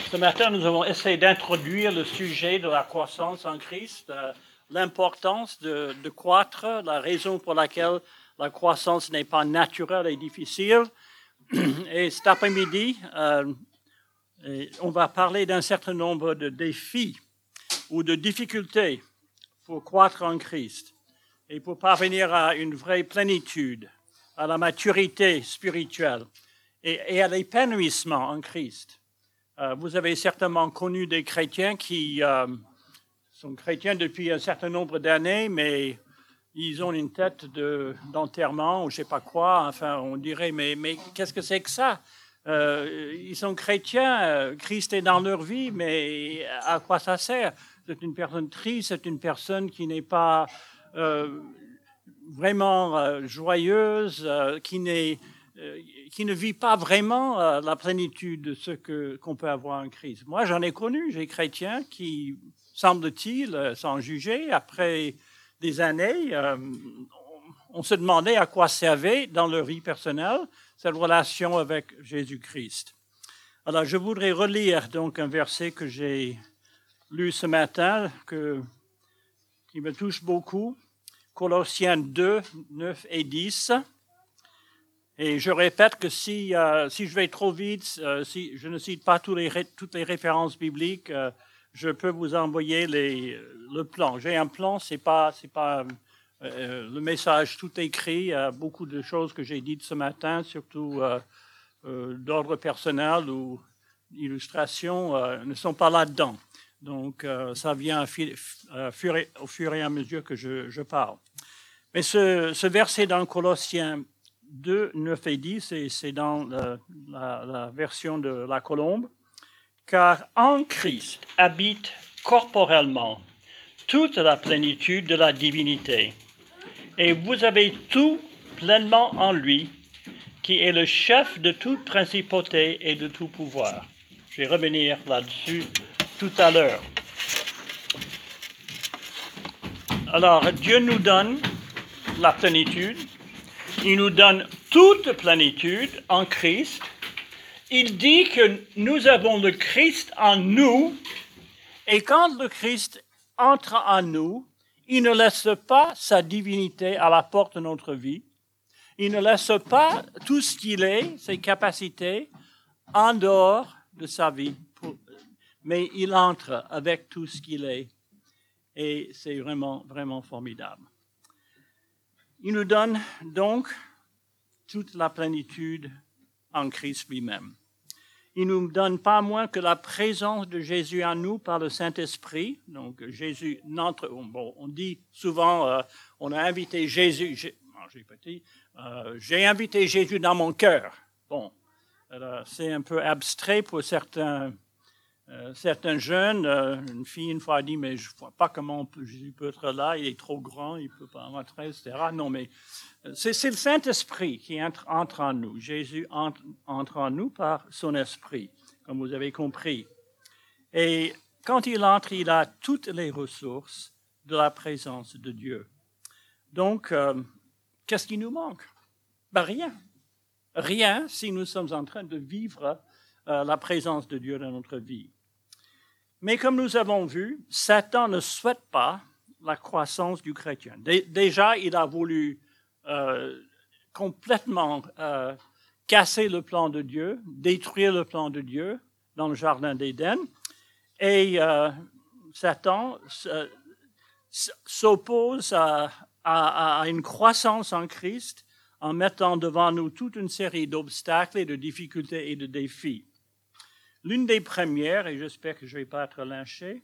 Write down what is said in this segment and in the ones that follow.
Ce matin, nous avons essayé d'introduire le sujet de la croissance en Christ, l'importance de croître, la raison pour laquelle la croissance n'est pas naturelle et difficile. Et cet après-midi, on va parler d'un certain nombre de défis ou de difficultés pour croître en Christ et pour parvenir à une vraie plénitude, à la maturité spirituelle et à l'épanouissement en Christ. Vous avez certainement connu des chrétiens qui sont chrétiens depuis un certain nombre d'années, mais ils ont une tête d'enterrement ou je ne sais pas quoi. Enfin, on dirait, mais qu'est-ce que c'est que ça? Ils sont chrétiens, Christ est dans leur vie, mais à quoi ça sert? C'est une personne triste, c'est une personne qui n'est pas vraiment joyeuse, qui ne vit pas vraiment la plénitude de ce qu'on peut avoir en Christ. Moi, j'en ai connu, j'ai des chrétiens qui, semble-t-il, sans juger, après des années, on se demandait à quoi servait dans leur vie personnelle cette relation avec Jésus-Christ. Alors, je voudrais relire donc un verset que j'ai lu ce matin, qui me touche beaucoup, Colossiens 2, 9 et 10. Et je répète que si je vais trop vite, si je ne cite pas toutes les références bibliques, je peux vous envoyer le plan. J'ai un plan, c'est pas le message tout écrit. Beaucoup de choses que j'ai dites ce matin, surtout d'ordre personnel ou d'illustration, ne sont pas là-dedans. Donc, ça vient au fur et à mesure que je parle. Mais ce verset dans Colossiens 2, 9 et 10, et c'est dans la version de la Colombe. Car en Christ habite corporellement toute la plénitude de la divinité, et vous avez tout pleinement en lui, qui est le chef de toute principauté et de tout pouvoir. Je vais revenir là-dessus tout à l'heure. Alors, Dieu nous donne la plénitude. Il nous donne toute plénitude en Christ. Il dit que nous avons le Christ en nous, et quand le Christ entre en nous, il ne laisse pas sa divinité à la porte de notre vie. Il ne laisse pas tout ce qu'il est, ses capacités, en dehors de sa vie, mais il entre avec tout ce qu'il est, et c'est vraiment, vraiment formidable. Il nous donne donc toute la plénitude en Christ lui-même. Il ne nous donne pas moins que la présence de Jésus en nous par le Saint-Esprit. Donc Jésus n'entre. Bon, on dit souvent, on a invité Jésus. J'ai invité Jésus dans mon cœur. Bon, alors, c'est un peu abstrait pour certains jeunes. Une fille une fois a dit, mais je ne vois pas comment Jésus peut être là. Il est trop grand, il ne peut pas entrer, etc. Non, mais c'est le Saint-Esprit qui entre en nous. Jésus entre en nous par son esprit, comme vous avez compris. Et quand il entre, il a toutes les ressources de la présence de Dieu. Donc, qu'est-ce qui nous manque? Ben, rien. Rien si nous sommes en train de vivre la présence de Dieu dans notre vie. Mais comme nous avons vu, Satan ne souhaite pas la croissance du chrétien. Déjà, il a voulu complètement casser le plan de Dieu, détruire le plan de Dieu dans le jardin d'Éden. Et Satan s'oppose à une croissance en Christ en mettant devant nous toute une série d'obstacles et de difficultés et de défis. L'une des premières, et j'espère que je ne vais pas être lynché,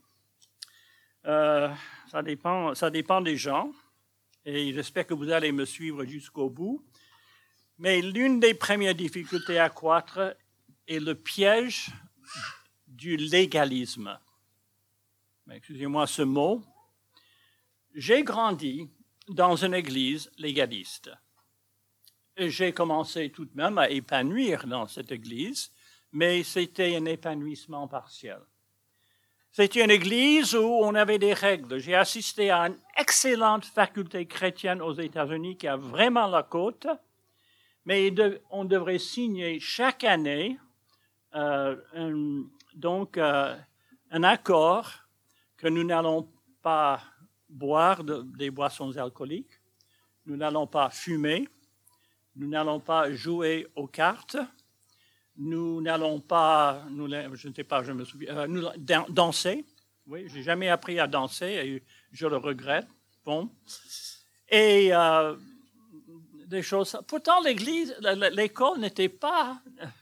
ça dépend des gens, et j'espère que vous allez me suivre jusqu'au bout, mais l'une des premières difficultés à croître est le piège du légalisme. Excusez-moi ce mot. J'ai grandi dans une église légaliste. Et j'ai commencé tout de même à épanouir dans cette église, mais c'était un épanouissement partiel. C'était une église où on avait des règles. J'ai assisté à une excellente faculté chrétienne aux États-Unis qui a vraiment la cote, mais on devrait signer chaque année donc un accord que nous n'allons pas boire des boissons alcooliques, nous n'allons pas fumer, nous n'allons pas jouer aux cartes, nous n'allons pas, je ne sais pas, je me souviens, danser. Oui, j'ai jamais appris à danser et je le regrette. Bon. Et des choses. Pourtant, l'école n'était pas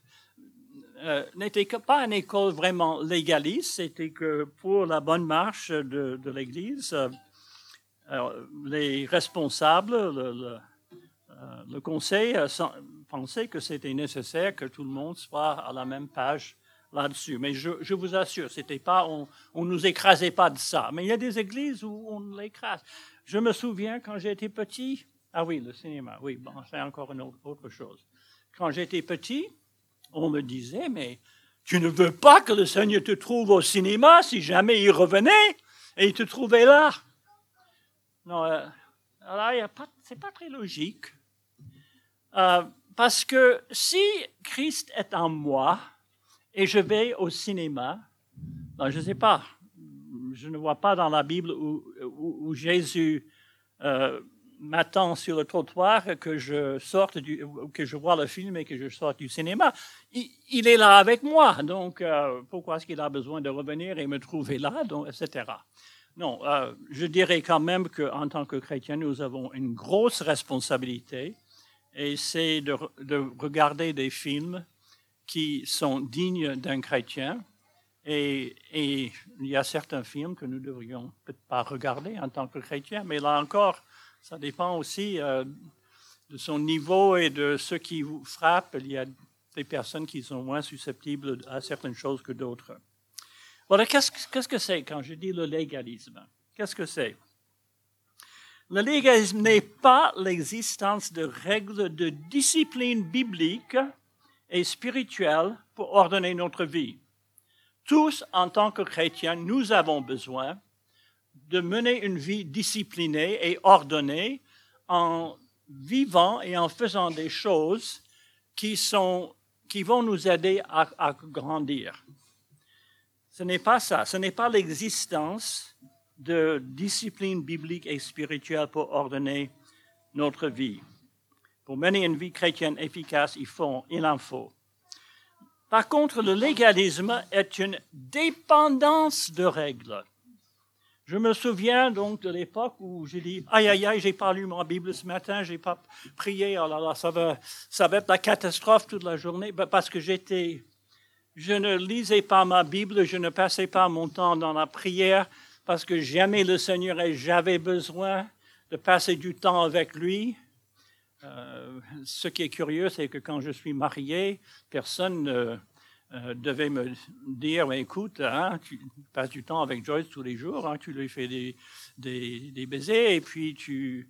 une école vraiment légaliste. C'était que pour la bonne marche de l'Église, les responsables, le conseil pensait que c'était nécessaire que tout le monde soit à la même page là-dessus. Mais je vous assure, c'était pas, on nous écrasait pas de ça. Mais il y a des églises où on l'écrase. Je me souviens quand j'étais petit, ah oui, le cinéma, oui, bon, c'est encore une autre chose. Quand j'étais petit, on me disait, mais tu ne veux pas que le Seigneur te trouve au cinéma si jamais il revenait et il te trouvait là. Non, alors c'est pas très logique. Parce que si Christ est en moi et je vais au cinéma, ben je ne sais pas, je ne vois pas dans la Bible où Jésus m'attend sur le trottoir que je vois le film et que je sorte du cinéma. Il est là avec moi, donc pourquoi est-ce qu'il a besoin de revenir et me trouver là, donc, etc. Non, je dirais quand même qu'en tant que chrétiens, nous avons une grosse responsabilité. Et c'est de regarder des films qui sont dignes d'un chrétien. Et il y a certains films que nous ne devrions peut-être pas regarder en tant que chrétiens. Mais là encore, ça dépend aussi de son niveau et de ce qui vous frappe. Il y a des personnes qui sont moins susceptibles à certaines choses que d'autres. Voilà, qu'est-ce que c'est quand je dis le légalisme? Qu'est-ce que c'est? Le légalisme n'est pas l'existence de règles de discipline biblique et spirituelle pour ordonner notre vie. Tous, en tant que chrétiens, nous avons besoin de mener une vie disciplinée et ordonnée en vivant et en faisant des choses qui vont nous aider à grandir. Ce n'est pas ça, ce n'est pas l'existence de discipline biblique et spirituelle pour ordonner notre vie. Pour mener une vie chrétienne efficace, il en faut. Par contre, le légalisme est une dépendance de règles. Je me souviens donc de l'époque où j'ai dit « Aïe, j'ai pas lu ma Bible ce matin, j'ai pas prié, oh là là, ça va être la catastrophe toute la journée. » Parce que je ne lisais pas ma Bible, je ne passais pas mon temps dans la prière, parce que j'aimais le Seigneur et j'avais besoin de passer du temps avec lui. Ce qui est curieux, c'est que quand je suis marié, personne ne devait me dire, écoute, tu passes du temps avec Joyce tous les jours, tu lui fais des baisers et puis tu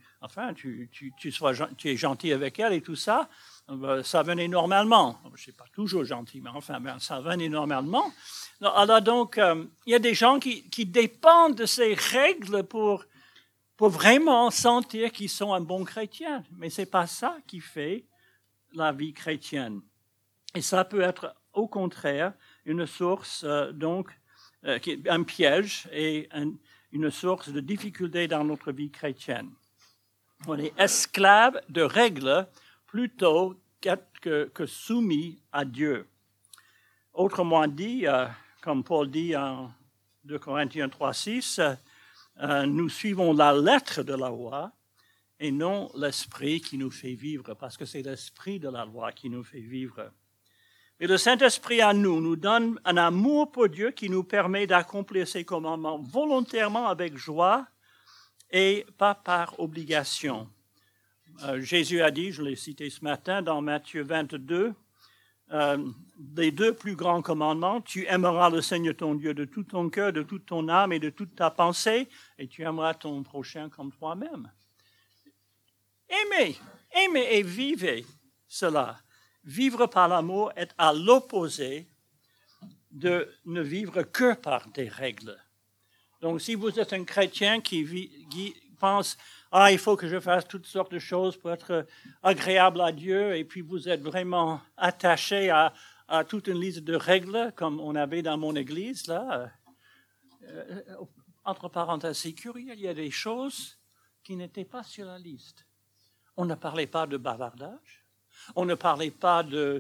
es gentil avec elle et tout ça. Ça venait normalement. Je ne suis pas toujours gentil, mais enfin, ça venait normalement. Alors donc, il y a des gens qui dépendent de ces règles pour vraiment sentir qu'ils sont un bon chrétien. Mais ce n'est pas ça qui fait la vie chrétienne. Et ça peut être, au contraire, une source, un piège et une source de difficulté dans notre vie chrétienne. On est esclave de règles plutôt que soumis à Dieu. Autrement dit, comme Paul dit en 2 Corinthiens 3:6, nous suivons la lettre de la loi et non l'esprit qui nous fait vivre, parce que c'est l'esprit de la loi qui nous fait vivre. Et le Saint-Esprit en nous donne un amour pour Dieu qui nous permet d'accomplir ses commandements volontairement avec joie et pas par obligation. Jésus a dit, je l'ai cité ce matin dans Matthieu 22, les deux plus grands commandements, tu aimeras le Seigneur ton Dieu de tout ton cœur, de toute ton âme et de toute ta pensée, et tu aimeras ton prochain comme toi-même. Aimez et vivez cela. Vivre par l'amour est à l'opposé de ne vivre que par des règles. Donc, si vous êtes un chrétien qui pense « Ah, il faut que je fasse toutes sortes de choses pour être agréable à Dieu » et puis vous êtes vraiment attaché à à toute une liste de règles, comme on avait dans mon église, là. Entre parenthèses, c'est curieux, il y a des choses qui n'étaient pas sur la liste. On ne parlait pas de bavardage, on ne parlait pas de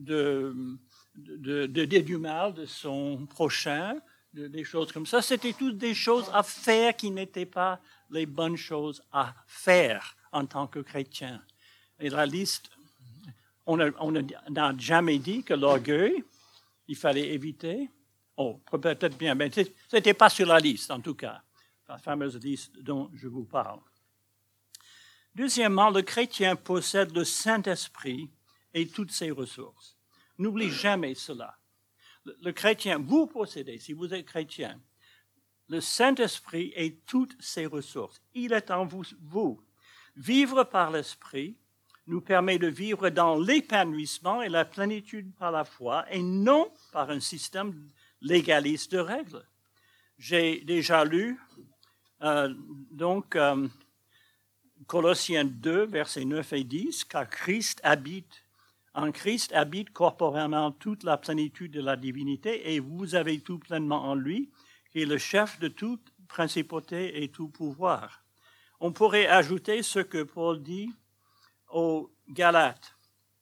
dire du mal de son prochain, des choses comme ça. C'était toutes des choses à faire qui n'étaient pas les bonnes choses à faire en tant que chrétien. Et la liste, on n'a jamais dit que l'orgueil, il fallait éviter. Oh, peut-être bien, mais ce n'était pas sur la liste, en tout cas, la fameuse liste dont je vous parle. Deuxièmement, le chrétien possède le Saint-Esprit et toutes ses ressources. N'oublie jamais cela. Le chrétien, vous possédez, si vous êtes chrétien, le Saint-Esprit et toutes ses ressources. Il est en vous. Vivre par l'Esprit nous permet de vivre dans l'épanouissement et la plénitude par la foi et non par un système légaliste de règles. J'ai déjà lu, Colossiens 2, versets 9 et 10, car en Christ habite corporellement toute la plénitude de la divinité et vous avez tout pleinement en lui, qui est le chef de toute principauté et tout pouvoir. On pourrait ajouter ce que Paul dit aux Galates,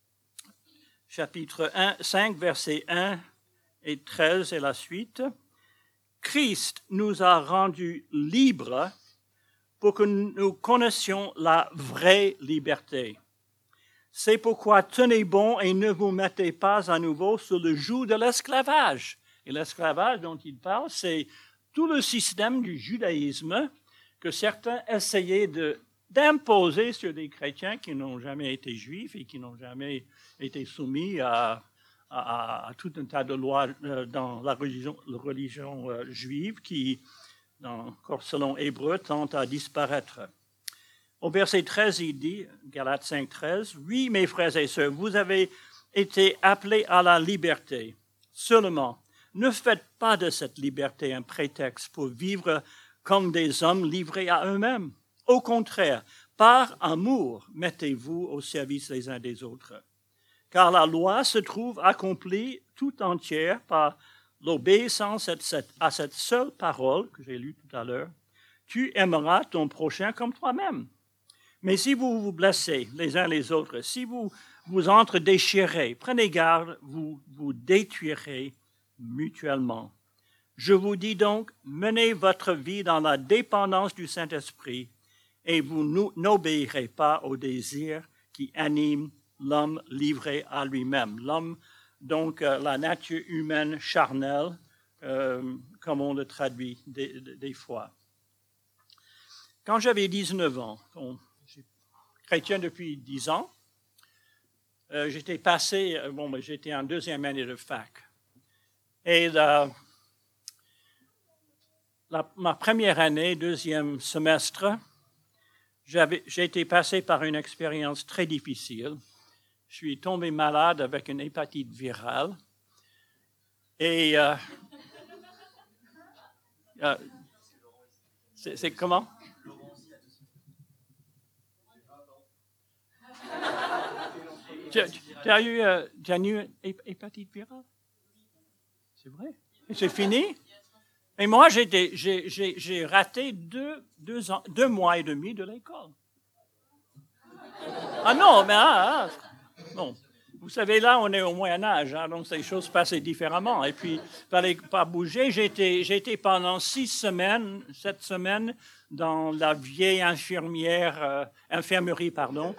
chapitre 5, versets 1 et 13 et la suite. Christ nous a rendus libres pour que nous connaissions la vraie liberté. C'est pourquoi tenez bon et ne vous mettez pas à nouveau sous le joug de l'esclavage. Et l'esclavage dont il parle, c'est tout le système du judaïsme que certains essayaient d'imposer sur des chrétiens qui n'ont jamais été juifs et qui n'ont jamais été soumis à tout un tas de lois dans la religion juive qui, encore selon Hébreu, tente à disparaître. Au verset 13, il dit, Galates 5, 13, « Oui, mes frères et sœurs, vous avez été appelés à la liberté. Seulement, ne faites pas de cette liberté un prétexte pour vivre comme des hommes livrés à eux-mêmes. Au contraire, par amour, mettez-vous au service les uns des autres. Car la loi se trouve accomplie tout entière par l'obéissance à cette seule parole que j'ai lue tout à l'heure. Tu aimeras ton prochain comme toi-même. Mais si vous vous blessez les uns les autres, si vous vous entre-déchirez, prenez garde, vous vous détruirez mutuellement. Je vous dis donc, menez votre vie dans la dépendance du Saint-Esprit et vous n'obéirez pas aux désirs qui animent l'homme livré à lui-même. L'homme, donc la nature humaine charnelle, comme on le traduit des fois. Quand j'avais 19 ans, j'étais chrétien depuis 10 ans, j'étais en deuxième année de fac. Et ma première année, deuxième semestre, j'ai été passé par une expérience très difficile. Je suis tombé malade avec une hépatite virale. Et c'est comment? Tu as eu une hépatite virale? C'est vrai? Et c'est fini? Et moi, j'ai raté deux mois et demi de l'école. Ah non, mais non. Vous savez, là, on est au Moyen-Âge, hein, donc ces choses passaient différemment. Et puis, il ne fallait pas bouger. J'ai été pendant 7 semaines, dans la vieille infirmerie,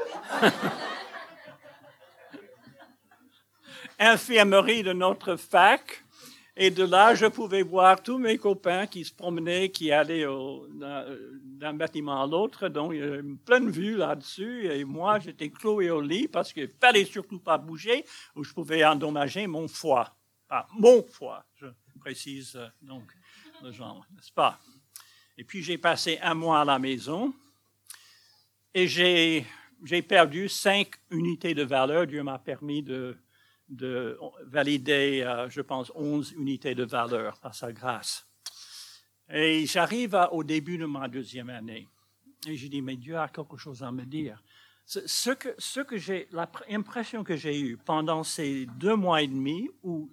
infirmerie de notre fac. Et de là, je pouvais voir tous mes copains qui se promenaient, qui allaient d'un bâtiment à l'autre. Donc, il y avait une pleine vue là-dessus. Et moi, j'étais cloué au lit parce qu'il ne fallait surtout pas bouger ou je pouvais endommager mon foie. Pas mon foie, je précise donc le genre, n'est-ce pas? Et puis, j'ai passé 1 mois à la maison et j'ai perdu 5 unités de valeur. Dieu m'a permis de valider, je pense, 11 unités de valeur par sa grâce. Et j'arrive au début de ma deuxième année. Et je dis, mais Dieu a quelque chose à me dire. L'impression que j'ai eue pendant ces 2 mois et demi où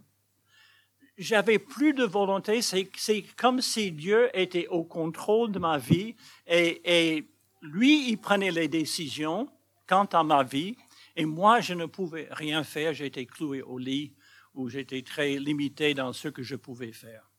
j'avais plus de volonté, c'est comme si Dieu était au contrôle de ma vie et lui, il prenait les décisions quant à ma vie et moi, je ne pouvais rien faire. J'étais cloué au lit où j'étais très limité dans ce que je pouvais faire.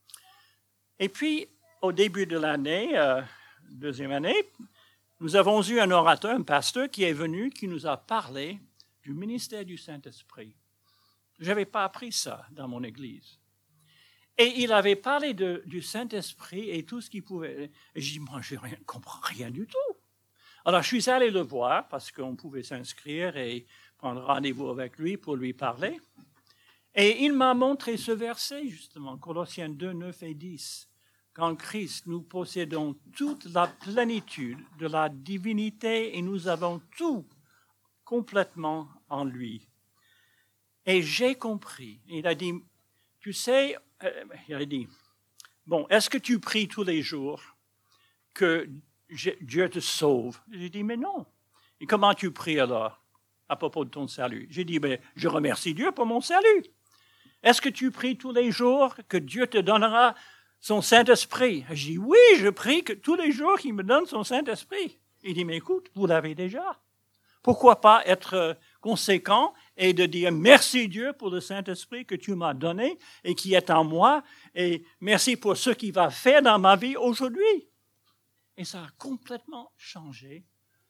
Et puis, au début de l'année, deuxième année, nous avons eu un orateur, un pasteur qui est venu, qui nous a parlé du ministère du Saint-Esprit. Je n'avais pas appris ça dans mon église. Et il avait parlé du Saint-Esprit et tout ce qu'il pouvait. Et j'ai dit, moi, je ne comprends rien du tout. Alors, je suis allé le voir parce qu'on pouvait s'inscrire et prendre rendez-vous avec lui pour lui parler. Et il m'a montré ce verset, justement, Colossiens 2, 9 et 10. Qu'en Christ, nous possédons toute la plénitude de la divinité et nous avons tout complètement en lui. Et j'ai compris. Il a dit, tu sais, il a dit, bon, est-ce que tu pries tous les jours que Dieu te sauve? J'ai dit, mais non. Et comment tu pries alors à propos de ton salut? J'ai dit, ben, je remercie Dieu pour mon salut. Est-ce que tu pries tous les jours que Dieu te donnera son Saint-Esprit? Je dis, oui, je prie que tous les jours qu'il me donne son Saint-Esprit. Il dit, mais écoute, vous l'avez déjà. Pourquoi pas être conséquent et de dire merci Dieu pour le Saint-Esprit que tu m'as donné et qui est en moi et merci pour ce qu'il va faire dans ma vie aujourd'hui. Et ça a complètement changé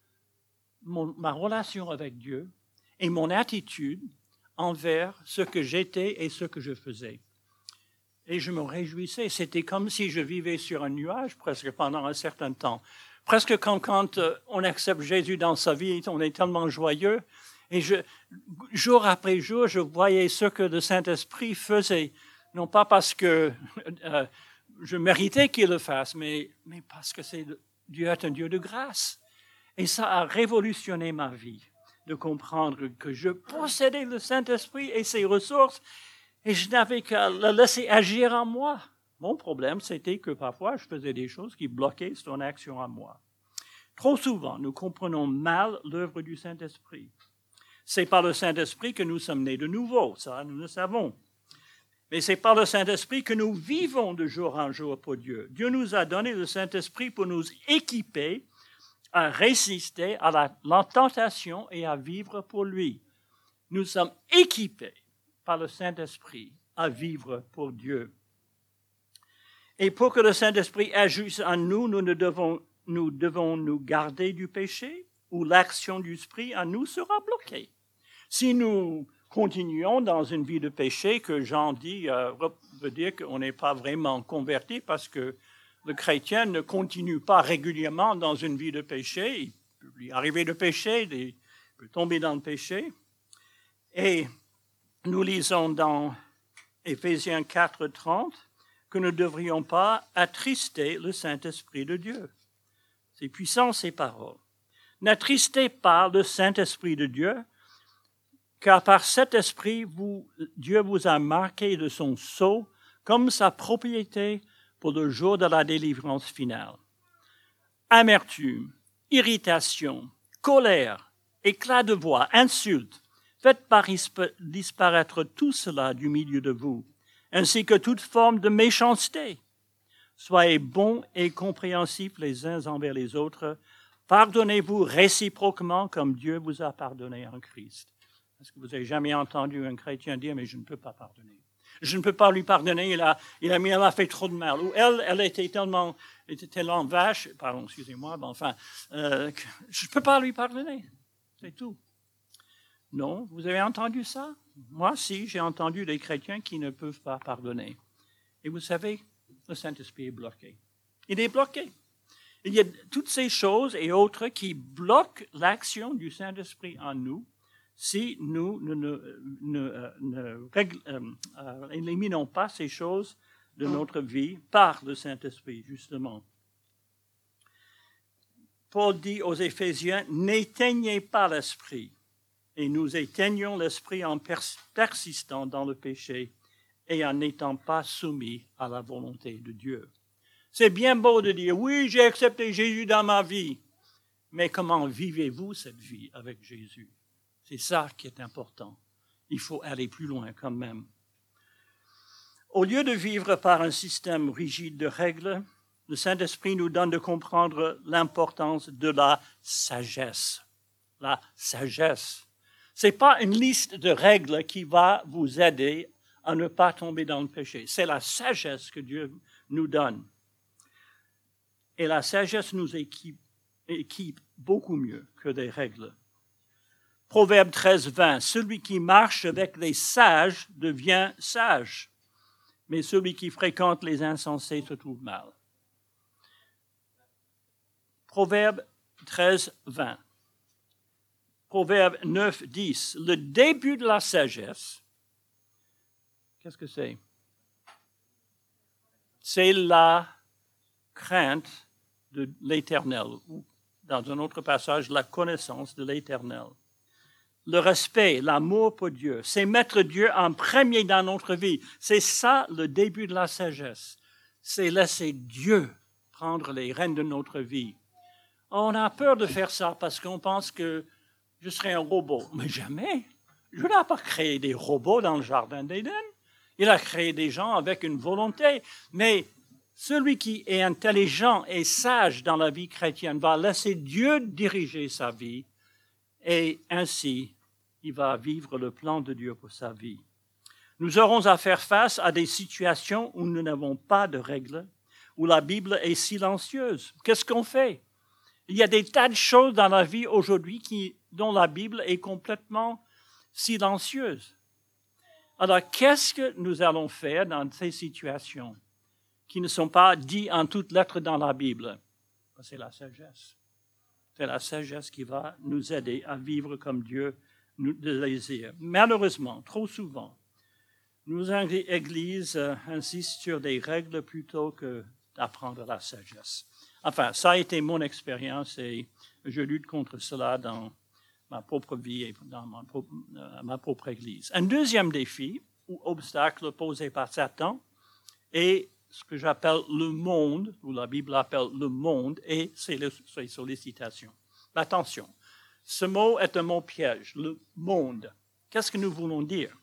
ma relation avec Dieu et mon attitude envers ce que j'étais et ce que je faisais. Et je me réjouissais. C'était comme si je vivais sur un nuage presque pendant un certain temps. Presque comme quand on accepte Jésus dans sa vie, on est tellement joyeux. Et jour après jour, je voyais ce que le Saint-Esprit faisait. Non pas parce que je méritais qu'il le fasse, mais parce que Dieu est un Dieu de grâce. Et ça a révolutionné ma vie, de comprendre que je possédais le Saint-Esprit et ses ressources, et je n'avais qu'à le laisser agir en moi. Mon problème, c'était que parfois, je faisais des choses qui bloquaient son action en moi. Trop souvent, nous comprenons mal l'œuvre du Saint-Esprit. C'est par le Saint-Esprit que nous sommes nés de nouveau, ça, nous le savons. Mais c'est par le Saint-Esprit que nous vivons de jour en jour pour Dieu. Dieu nous a donné le Saint-Esprit pour nous équiper à résister à la tentation et à vivre pour lui. Nous sommes équipés par le Saint-Esprit à vivre pour Dieu. Et pour que le Saint-Esprit agisse en nous, nous devons nous garder du péché ou l'action du Esprit en nous sera bloquée. Si nous continuons dans une vie de péché, que Jean dit, veut dire qu'on n'est pas vraiment converti parce que le chrétien ne continue pas régulièrement dans une vie de péché. Il peut lui arriver de pécher, il peut tomber dans le péché. Et nous lisons dans Éphésiens 4, 30 que nous ne devrions pas attrister le Saint-Esprit de Dieu. C'est puissant, ces paroles. N'attristez pas le Saint-Esprit de Dieu, car par cet esprit, Dieu vous a marqué de son sceau comme sa propriété pour le jour de la délivrance finale. Amertume, irritation, colère, éclat de voix, insultes, faites disparaître tout cela du milieu de vous, ainsi que toute forme de méchanceté. Soyez bons et compréhensifs les uns envers les autres. Pardonnez-vous réciproquement comme Dieu vous a pardonné en Christ. Est-ce que vous avez jamais entendu un chrétien dire « mais je ne peux pas pardonner ». Je ne peux pas lui pardonner, elle m'a fait trop de mal. Ou elle était tellement vache, pardon, excusez-moi, mais enfin, je ne peux pas lui pardonner. C'est tout. Non, vous avez entendu ça? Moi, si, j'ai entendu des chrétiens qui ne peuvent pas pardonner. Et vous savez, le Saint-Esprit est bloqué. Il est bloqué. Il y a toutes ces choses et autres qui bloquent l'action du Saint-Esprit en nous si nous n'éliminons pas ces choses de notre vie par le Saint-Esprit, justement. Paul dit aux Éphésiens, « N'éteignez pas l'esprit. » Et nous éteignons l'esprit en persistant dans le péché et en n'étant pas soumis à la volonté de Dieu. C'est bien beau de dire, oui, j'ai accepté Jésus dans ma vie. mais comment vivez-vous cette vie avec Jésus? C'est ça qui est important. Il faut aller plus loin quand même. Au lieu de vivre par un système rigide de règles, le Saint-Esprit nous donne de comprendre l'importance de la sagesse. La sagesse. Ce n'est pas une liste de règles qui va vous aider à ne pas tomber dans le péché. C'est la sagesse que Dieu nous donne. Et la sagesse nous équipe beaucoup mieux que des règles. Proverbe 13, 20. Celui qui marche avec les sages devient sage, mais celui qui fréquente les insensés se trouve mal. Proverbe 13, 20. Proverbe 9, 10. Le début de la sagesse, qu'est-ce que c'est? C'est la crainte de l'Éternel, ou dans un autre passage, la connaissance de l'Éternel. Le respect, l'amour pour Dieu, c'est mettre Dieu en premier dans notre vie. C'est ça le début de la sagesse. C'est laisser Dieu prendre les rênes de notre vie. On a peur de faire ça parce qu'on pense que je serai un robot. Mais jamais. Dieu n'a pas créé des robots dans le jardin d'Éden. Il a créé des gens avec une volonté. Mais celui qui est intelligent et sage dans la vie chrétienne va laisser Dieu diriger sa vie. Et ainsi, il va vivre le plan de Dieu pour sa vie. Nous aurons à faire face à des situations où nous n'avons pas de règles, où la Bible est silencieuse. Qu'est-ce qu'on fait? Il y a des tas de choses dans la vie aujourd'hui dont la Bible est complètement silencieuse. Alors, qu'est-ce que nous allons faire dans ces situations qui ne sont pas dites en toutes lettres dans la Bible? C'est la sagesse. C'est la sagesse qui va nous aider à vivre comme Dieu nous désire. Malheureusement, trop souvent, nos églises insistent sur des règles plutôt que d'apprendre la sagesse. Enfin, ça a été mon expérience et je lutte contre cela dans ma propre vie et dans ma propre église. Un deuxième défi ou obstacle posé par Satan est ce que j'appelle le monde, ou la Bible appelle le monde, et c'est les sollicitations. Attention, ce mot est un mot piège, le monde. Qu'est-ce que nous voulons dire?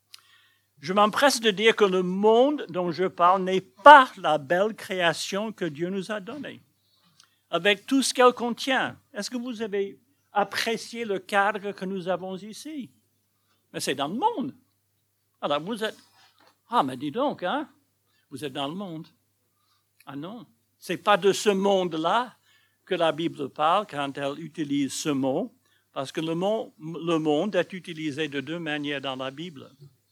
Je m'empresse de dire que le monde dont je parle n'est pas la belle création que Dieu nous a donnée, avec tout ce qu'elle contient. Est-ce que vous avez apprécié le cadre que nous avons ici? Mais c'est dans le monde. Alors vous êtes... Ah, mais dis donc, hein? Vous êtes dans le monde. Ah non, ce n'est pas de ce monde-là que la Bible parle quand elle utilise ce mot, parce que le monde est utilisé de deux manières dans la Bible.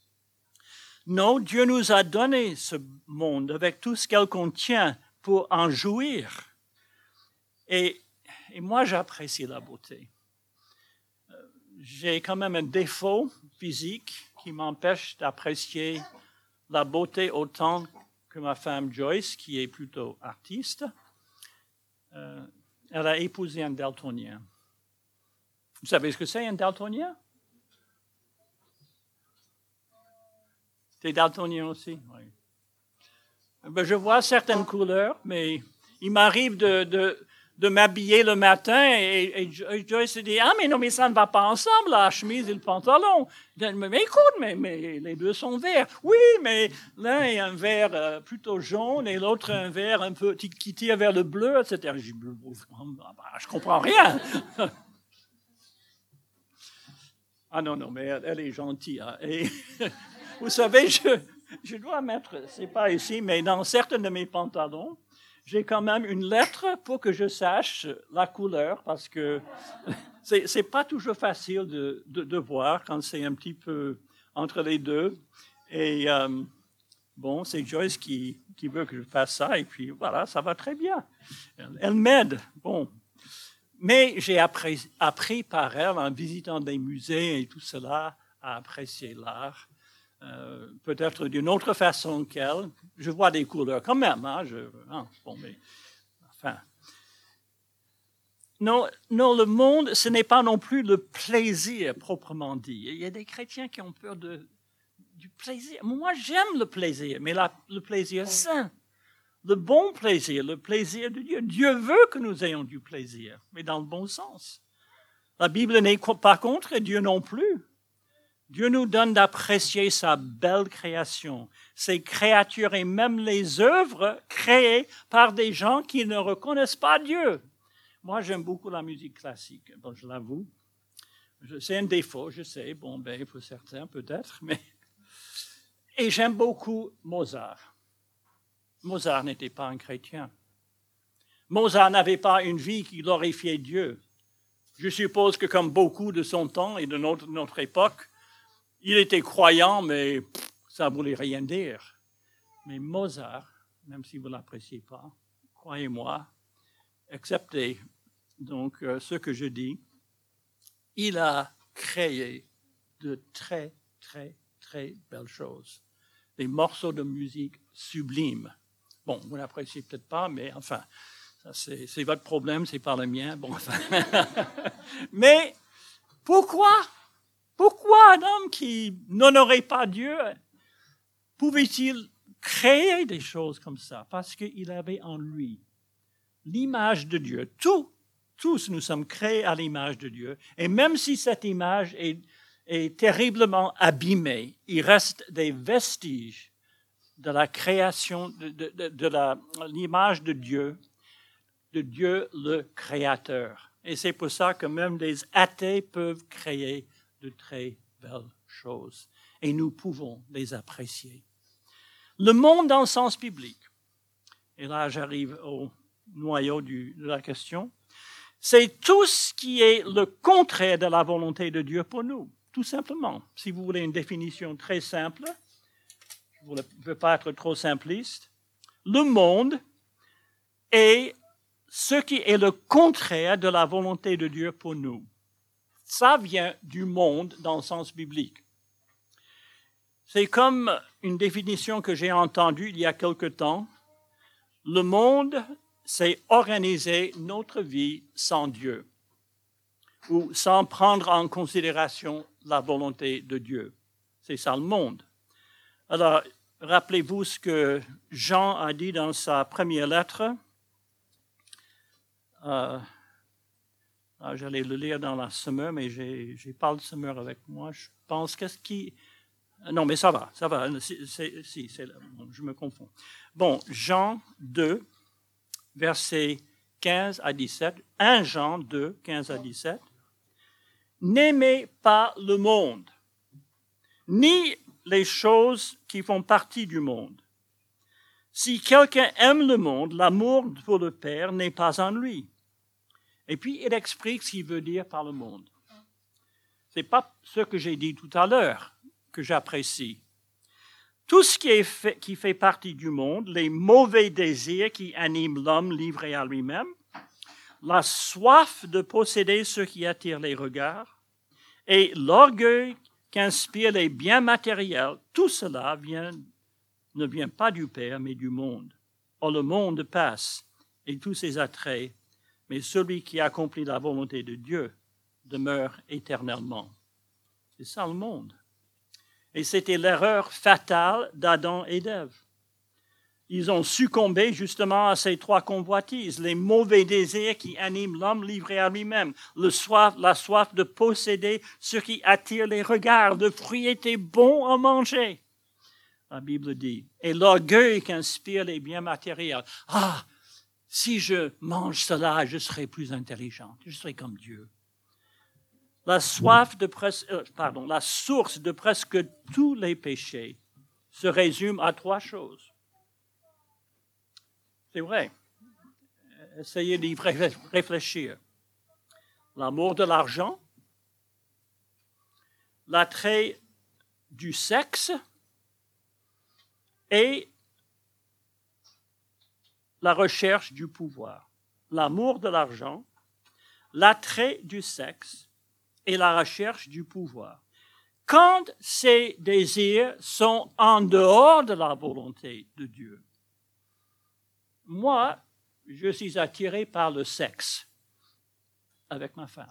Non, Dieu nous a donné ce monde avec tout ce qu'elle contient pour en jouir. Et moi, j'apprécie la beauté. J'ai quand même un défaut physique qui m'empêche d'apprécier la beauté autant que ma femme Joyce, qui est plutôt artiste. Elle a épousé un daltonien. Vous savez ce que c'est, un daltonien? Tu es daltonien aussi? Oui. Ben, je vois certaines couleurs, mais il m'arrive de m'habiller le matin et Joyce se dit « Ah, mais non, mais ça ne va pas ensemble, la chemise et le pantalon. » Mais écoute, mais les deux sont verts. Oui, mais l'un est un vert plutôt jaune et l'autre un vert un peu qui tire vers le bleu, etc. Je ne comprends rien. Ah non, mais elle est gentille. Hein. Et vous savez, je dois mettre, c'est pas ici, mais dans certains de mes pantalons, j'ai quand même une lettre pour que je sache la couleur, parce que c'est pas toujours facile de voir quand c'est un petit peu entre les deux. Et bon, c'est Joyce qui veut que je fasse ça, et puis voilà, ça va très bien. Elle m'aide. Bon. Mais j'ai appris par elle, en visitant des musées et tout cela, à apprécier l'art. Peut-être d'une autre façon qu'elle. Je vois des couleurs quand même. Hein, bon, mais, enfin. Non, le monde, ce n'est pas non plus le plaisir proprement dit. Il y a des chrétiens qui ont peur du plaisir. Moi, j'aime le plaisir, mais le plaisir sain. le bon plaisir, le plaisir de Dieu. Dieu veut que nous ayons du plaisir, mais dans le bon sens. La Bible n'est pas contre et Dieu non plus. Dieu nous donne d'apprécier sa belle création, ses créatures et même les œuvres créées par des gens qui ne reconnaissent pas Dieu. Moi, j'aime beaucoup la musique classique, bon, je l'avoue. C'est un défaut, je sais, bon, ben, pour certains peut-être, mais... Et j'aime beaucoup Mozart. Mozart n'était pas un chrétien. Mozart n'avait pas une vie qui glorifiait Dieu. Je suppose que comme beaucoup de son temps et de notre époque, il était croyant, mais ça ne voulait rien dire. Mais Mozart, même si vous ne l'appréciez pas, croyez-moi, acceptez donc ce que je dis, il a créé de très, très, très belles choses. Des morceaux de musique sublimes. Bon, vous n'appréciez peut-être pas, mais enfin, ça c'est votre problème, c'est pas le mien. Bon, enfin. Mais pourquoi un homme qui n'honorait pas Dieu pouvait-il créer des choses comme ça? Parce qu'il avait en lui l'image de Dieu. Tous nous sommes créés à l'image de Dieu. Et même si cette image est terriblement abîmée, il reste des vestiges de la création, de l'image de Dieu le Créateur. Et c'est pour ça que même des athées peuvent créer de très belles choses. Et nous pouvons les apprécier. Le monde dans le sens biblique, et là j'arrive au noyau de la question, c'est tout ce qui est le contraire de la volonté de Dieu pour nous, tout simplement. Si vous voulez une définition très simple, je ne veux pas être trop simpliste, le monde est ce qui est le contraire de la volonté de Dieu pour nous. Ça vient du monde dans le sens biblique. C'est comme une définition que j'ai entendue il y a quelque temps. Le monde, c'est organiser notre vie sans Dieu ou sans prendre en considération la volonté de Dieu. C'est ça le monde. Alors, rappelez-vous ce que Jean a dit dans sa première lettre. J'allais le lire dans la semeur, mais je n'ai pas le semeur avec moi. Je pense qu'est-ce qui... Non, mais ça va. Je me confonds. Bon, Jean 2, versets 15 à 17. 1 Jean 2, 15 à 17. N'aimez pas le monde, ni les choses qui font partie du monde. Si quelqu'un aime le monde, l'amour pour le Père n'est pas en lui. Et puis, il explique ce qu'il veut dire par le monde. Ce n'est pas ce que j'ai dit tout à l'heure que j'apprécie. Tout ce qui fait partie du monde, les mauvais désirs qui animent l'homme livré à lui-même, la soif de posséder ce qui attire les regards et l'orgueil qu'inspirent les biens matériels, tout cela ne vient pas du Père, mais du monde. Or, le monde passe et tous ses attraits, mais celui qui accomplit la volonté de Dieu demeure éternellement. C'est ça le monde. Et c'était l'erreur fatale d'Adam et d'Ève. Ils ont succombé justement à ces trois convoitises, les mauvais désirs qui animent l'homme livré à lui-même, la soif de posséder ce qui attire les regards, le fruit était bon à manger, la Bible dit, et l'orgueil qu'inspire les biens matériels. Ah, si je mange cela, je serai plus intelligent, je serai comme Dieu. La source de presque tous les péchés se résume à trois choses. C'est vrai. Essayez d'y réfléchir. L'amour de l'argent, l'attrait du sexe et la recherche du pouvoir. L'amour de l'argent, l'attrait du sexe et la recherche du pouvoir. Quand ces désirs sont en dehors de la volonté de Dieu, moi, je suis attiré par le sexe avec ma femme.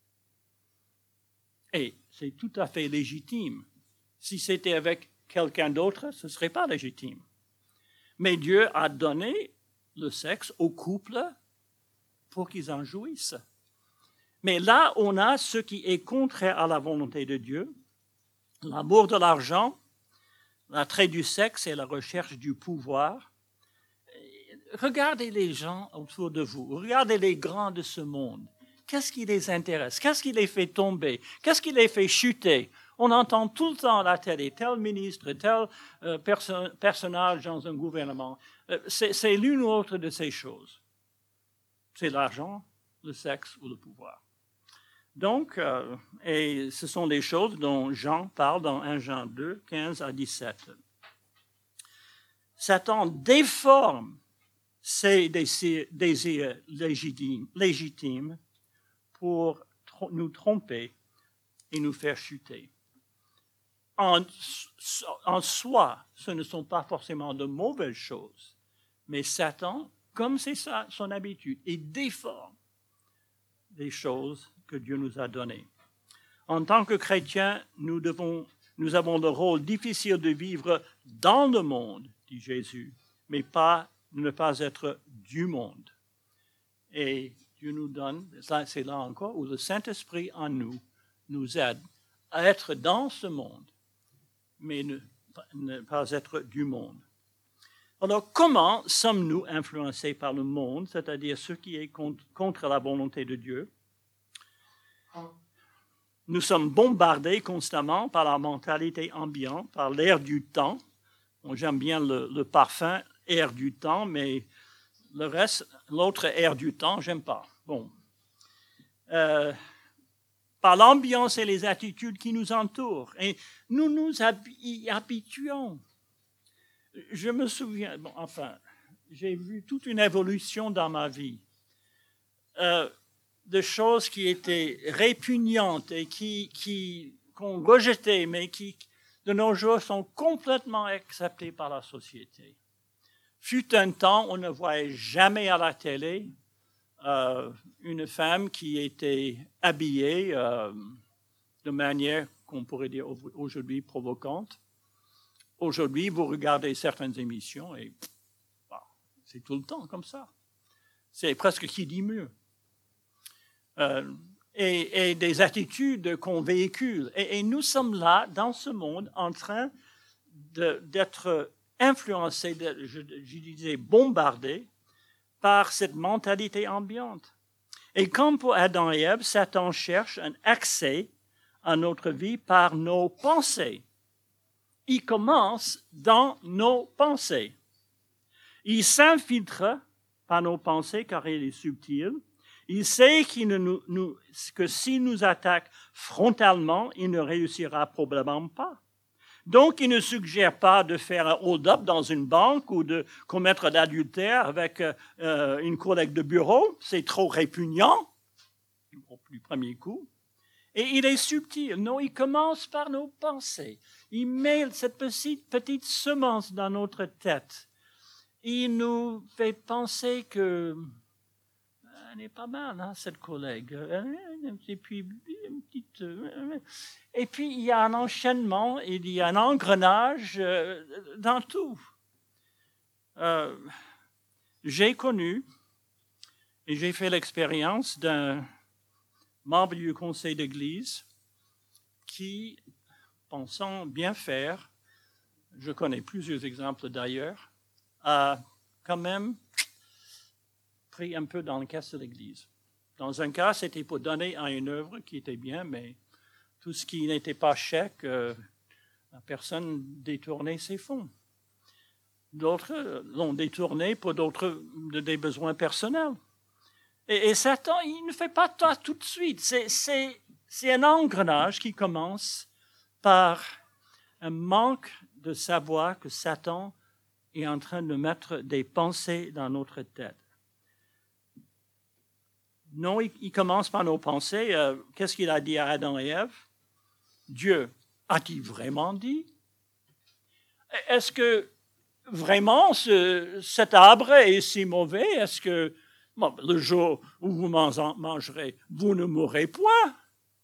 Et c'est tout à fait légitime. Si c'était avec quelqu'un d'autre, ce ne serait pas légitime. Mais Dieu a donné le sexe au couple pour qu'ils en jouissent. Mais là, on a ce qui est contraire à la volonté de Dieu, l'amour de l'argent, l'attrait du sexe et la recherche du pouvoir. Regardez les gens autour de vous, regardez les grands de ce monde. Qu'est-ce qui les intéresse? Qu'est-ce qui les fait tomber? Qu'est-ce qui les fait chuter? On entend tout le temps à la télé, tel ministre, tel personnage dans un gouvernement. C'est l'une ou l'autre de ces choses. C'est l'argent, le sexe ou le pouvoir. Donc, et ce sont des choses dont Jean parle dans 1 Jean 2, 15 à 17. Satan déforme ces désirs légitimes pour nous tromper et nous faire chuter. En soi, ce ne sont pas forcément de mauvaises choses, mais Satan, comme c'est son habitude, il déforme des choses que Dieu nous a données. En tant que chrétiens, nous avons le rôle difficile de vivre dans le monde, dit Jésus, mais ne pas être du monde. Et Dieu nous donne, c'est là encore où le Saint-Esprit en nous aide à être dans ce monde, mais ne pas être du monde. Alors, comment sommes-nous influencés par le monde, c'est-à-dire ce qui est contre la volonté de Dieu? Nous sommes bombardés constamment par la mentalité ambiante, par l'air du temps. Bon, j'aime bien le parfum air du temps, mais le reste, l'autre air du temps, j'aime pas. Bon. Par l'ambiance et les attitudes qui nous entourent. Et nous nous y habituons. Je me souviens, j'ai vu toute une évolution dans ma vie de choses qui étaient répugnantes et qu'on rejetait, mais qui, de nos jours, sont complètement acceptées par la société. Fut un temps, on ne voyait jamais à la télé une femme qui était habillée de manière qu'on pourrait dire aujourd'hui provocante. Aujourd'hui, vous regardez certaines émissions et c'est tout le temps comme ça. C'est presque qui dit mieux. Et des attitudes qu'on véhicule. Et nous sommes là, dans ce monde, en train d'être influencés, je disais bombardés, par cette mentalité ambiante. Et comme pour Adam et Ève, Satan cherche un accès à notre vie par nos pensées. Il commence dans nos pensées. Il s'infiltre par nos pensées car il est subtil. Il sait que s'il nous attaque frontalement, il ne réussira probablement pas. Donc, il ne suggère pas de faire un hold-up dans une banque ou de commettre l'adultère avec une collègue de bureau. C'est trop répugnant du premier coup. Et il est subtil. Non, il commence par nos pensées. Il met cette petite semence dans notre tête. Il nous fait penser que elle est pas mal, hein, cette collègue. Et puis il y a un enchaînement, il y a un engrenage dans tout. J'ai connu et j'ai fait l'expérience d'un membre du conseil d'église qui, pensant bien faire, je connais plusieurs exemples d'ailleurs, a quand même pris un peu dans le caisse de l'Église. Dans un cas, c'était pour donner à une œuvre qui était bien, mais tout ce qui n'était pas chèque, la personne détournait ses fonds. D'autres l'ont détourné pour des besoins personnels. Et Satan, il ne fait pas ça tout de suite. C'est un engrenage qui commence par un manque de savoir que Satan est en train de mettre des pensées dans notre tête. Non, il commence par nos pensées. Qu'est-ce qu'il a dit à Adam et Ève? Dieu, a-t-il vraiment dit? Est-ce que vraiment cet arbre est si mauvais? Est-ce que le jour où vous mangerez, vous ne mourrez point?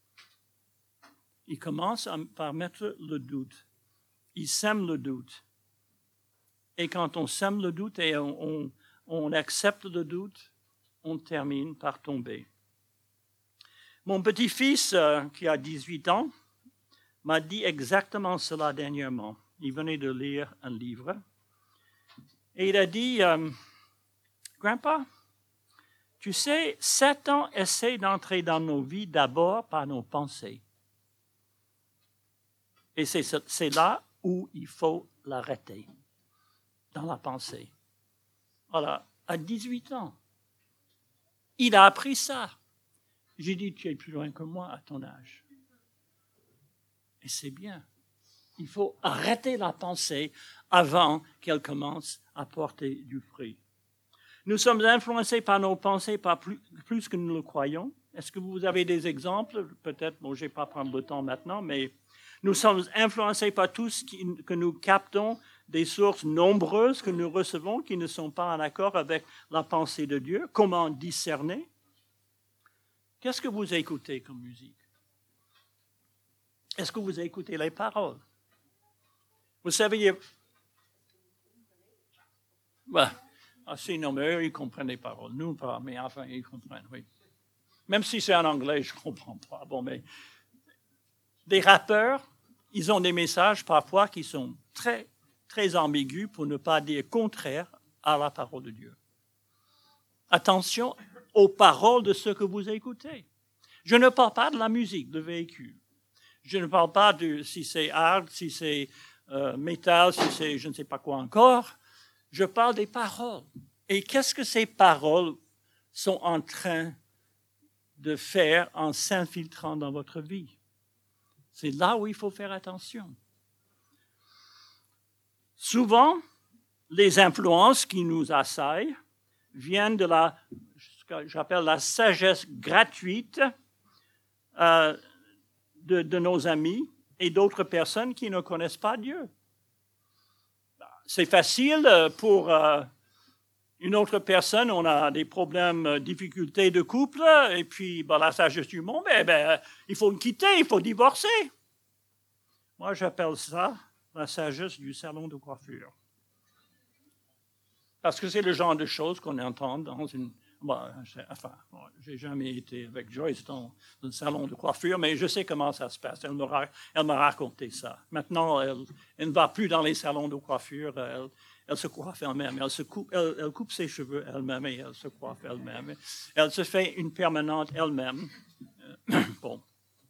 Il commence par mettre le doute. Il sème le doute. Et quand on sème le doute et on accepte le doute, on termine par tomber. Mon petit-fils, qui a 18 ans, m'a dit exactement cela dernièrement. Il venait de lire un livre. Et il a dit, Grandpa, tu sais, Satan essaie d'entrer dans nos vies d'abord par nos pensées. Et c'est là où il faut l'arrêter, dans la pensée. Voilà, à 18 ans, il a appris ça. J'ai dit, tu es plus loin que moi à ton âge. Et c'est bien. Il faut arrêter la pensée avant qu'elle commence à porter du fruit. Nous sommes influencés par nos pensées pas plus que nous le croyons. Est-ce que vous avez des exemples? Peut-être, bon, je ne vais pas prendre le temps maintenant, mais nous sommes influencés par tout ce que nous captons des sources nombreuses que nous recevons qui ne sont pas en accord avec la pensée de Dieu. Comment discerner? Qu'est-ce que vous écoutez comme musique? Est-ce que vous écoutez les paroles? Vous savez, non, mais eux, ils comprennent les paroles. Nous, pas, mais enfin, ils comprennent, oui. Même si c'est en anglais, je ne comprends pas. Bon, mais des rappeurs, ils ont des messages parfois qui sont très, très ambigus, pour ne pas dire contraires à la parole de Dieu. Attention aux paroles de ceux que vous écoutez. Je ne parle pas de la musique, de véhicule. Je ne parle pas de si c'est hard, si c'est métal, si c'est je ne sais pas quoi encore. Je parle des paroles. Et qu'est-ce que ces paroles sont en train de faire en s'infiltrant dans votre vie? C'est là où il faut faire attention. Souvent, les influences qui nous assaillent viennent de ce que j'appelle la sagesse gratuite de nos amis et d'autres personnes qui ne connaissent pas Dieu. C'est facile pour une autre personne, on a des problèmes, difficultés de couple, et puis la sagesse du monde, il faut le quitter, il faut divorcer. Moi, j'appelle ça la sagesse du salon de coiffure. Parce que c'est le genre de choses qu'on entend dans une... j'ai jamais été avec Joyce dans un salon de coiffure, mais je sais comment ça se passe. Elle m'a raconté ça. Maintenant, elle ne va plus dans les salons de coiffure. Elle se coiffe elle-même. Elle coupe ses cheveux elle-même et elle se coiffe elle-même. Elle se fait une permanente elle-même. Bon.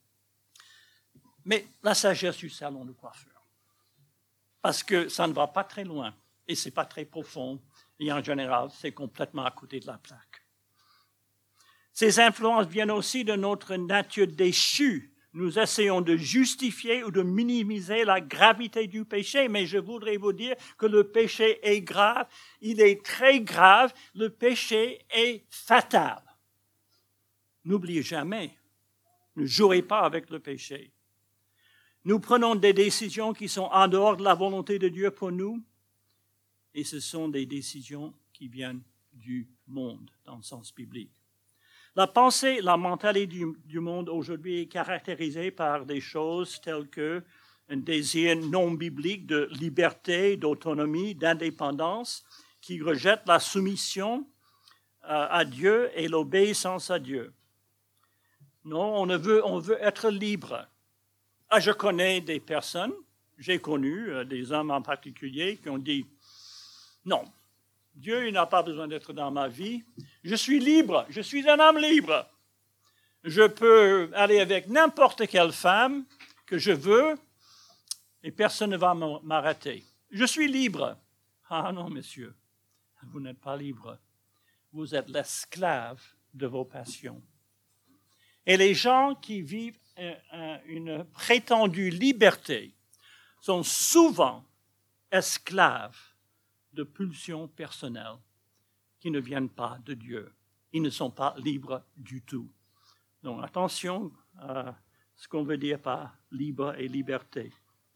Mais la sagesse du salon de coiffure. Parce que ça ne va pas très loin et ce n'est pas très profond. Et en général, c'est complètement à côté de la plaque. Ces influences viennent aussi de notre nature déchue. Nous essayons de justifier ou de minimiser la gravité du péché, mais je voudrais vous dire que le péché est grave, il est très grave, le péché est fatal. N'oubliez jamais, ne jouez pas avec le péché. Nous prenons des décisions qui sont en dehors de la volonté de Dieu pour nous, et ce sont des décisions qui viennent du monde, dans le sens biblique. La pensée, la mentalité du monde aujourd'hui est caractérisée par des choses telles que un désir non biblique de liberté, d'autonomie, d'indépendance, qui rejette la soumission à Dieu et l'obéissance à Dieu. Non, on veut être libre. Je connais des personnes, j'ai connu des hommes en particulier qui ont dit « Non, Dieu il n'a pas besoin d'être dans ma vie. Je suis libre, je suis un homme libre. Je peux aller avec n'importe quelle femme que je veux et personne ne va m'arrêter. Je suis libre. » Ah non, monsieur, vous n'êtes pas libre. Vous êtes l'esclave de vos passions. Et les gens qui vivent une prétendue liberté sont souvent esclaves de pulsions personnelles qui ne viennent pas de Dieu. Ils ne sont pas libres du tout. Donc attention à ce qu'on veut dire par libre et liberté.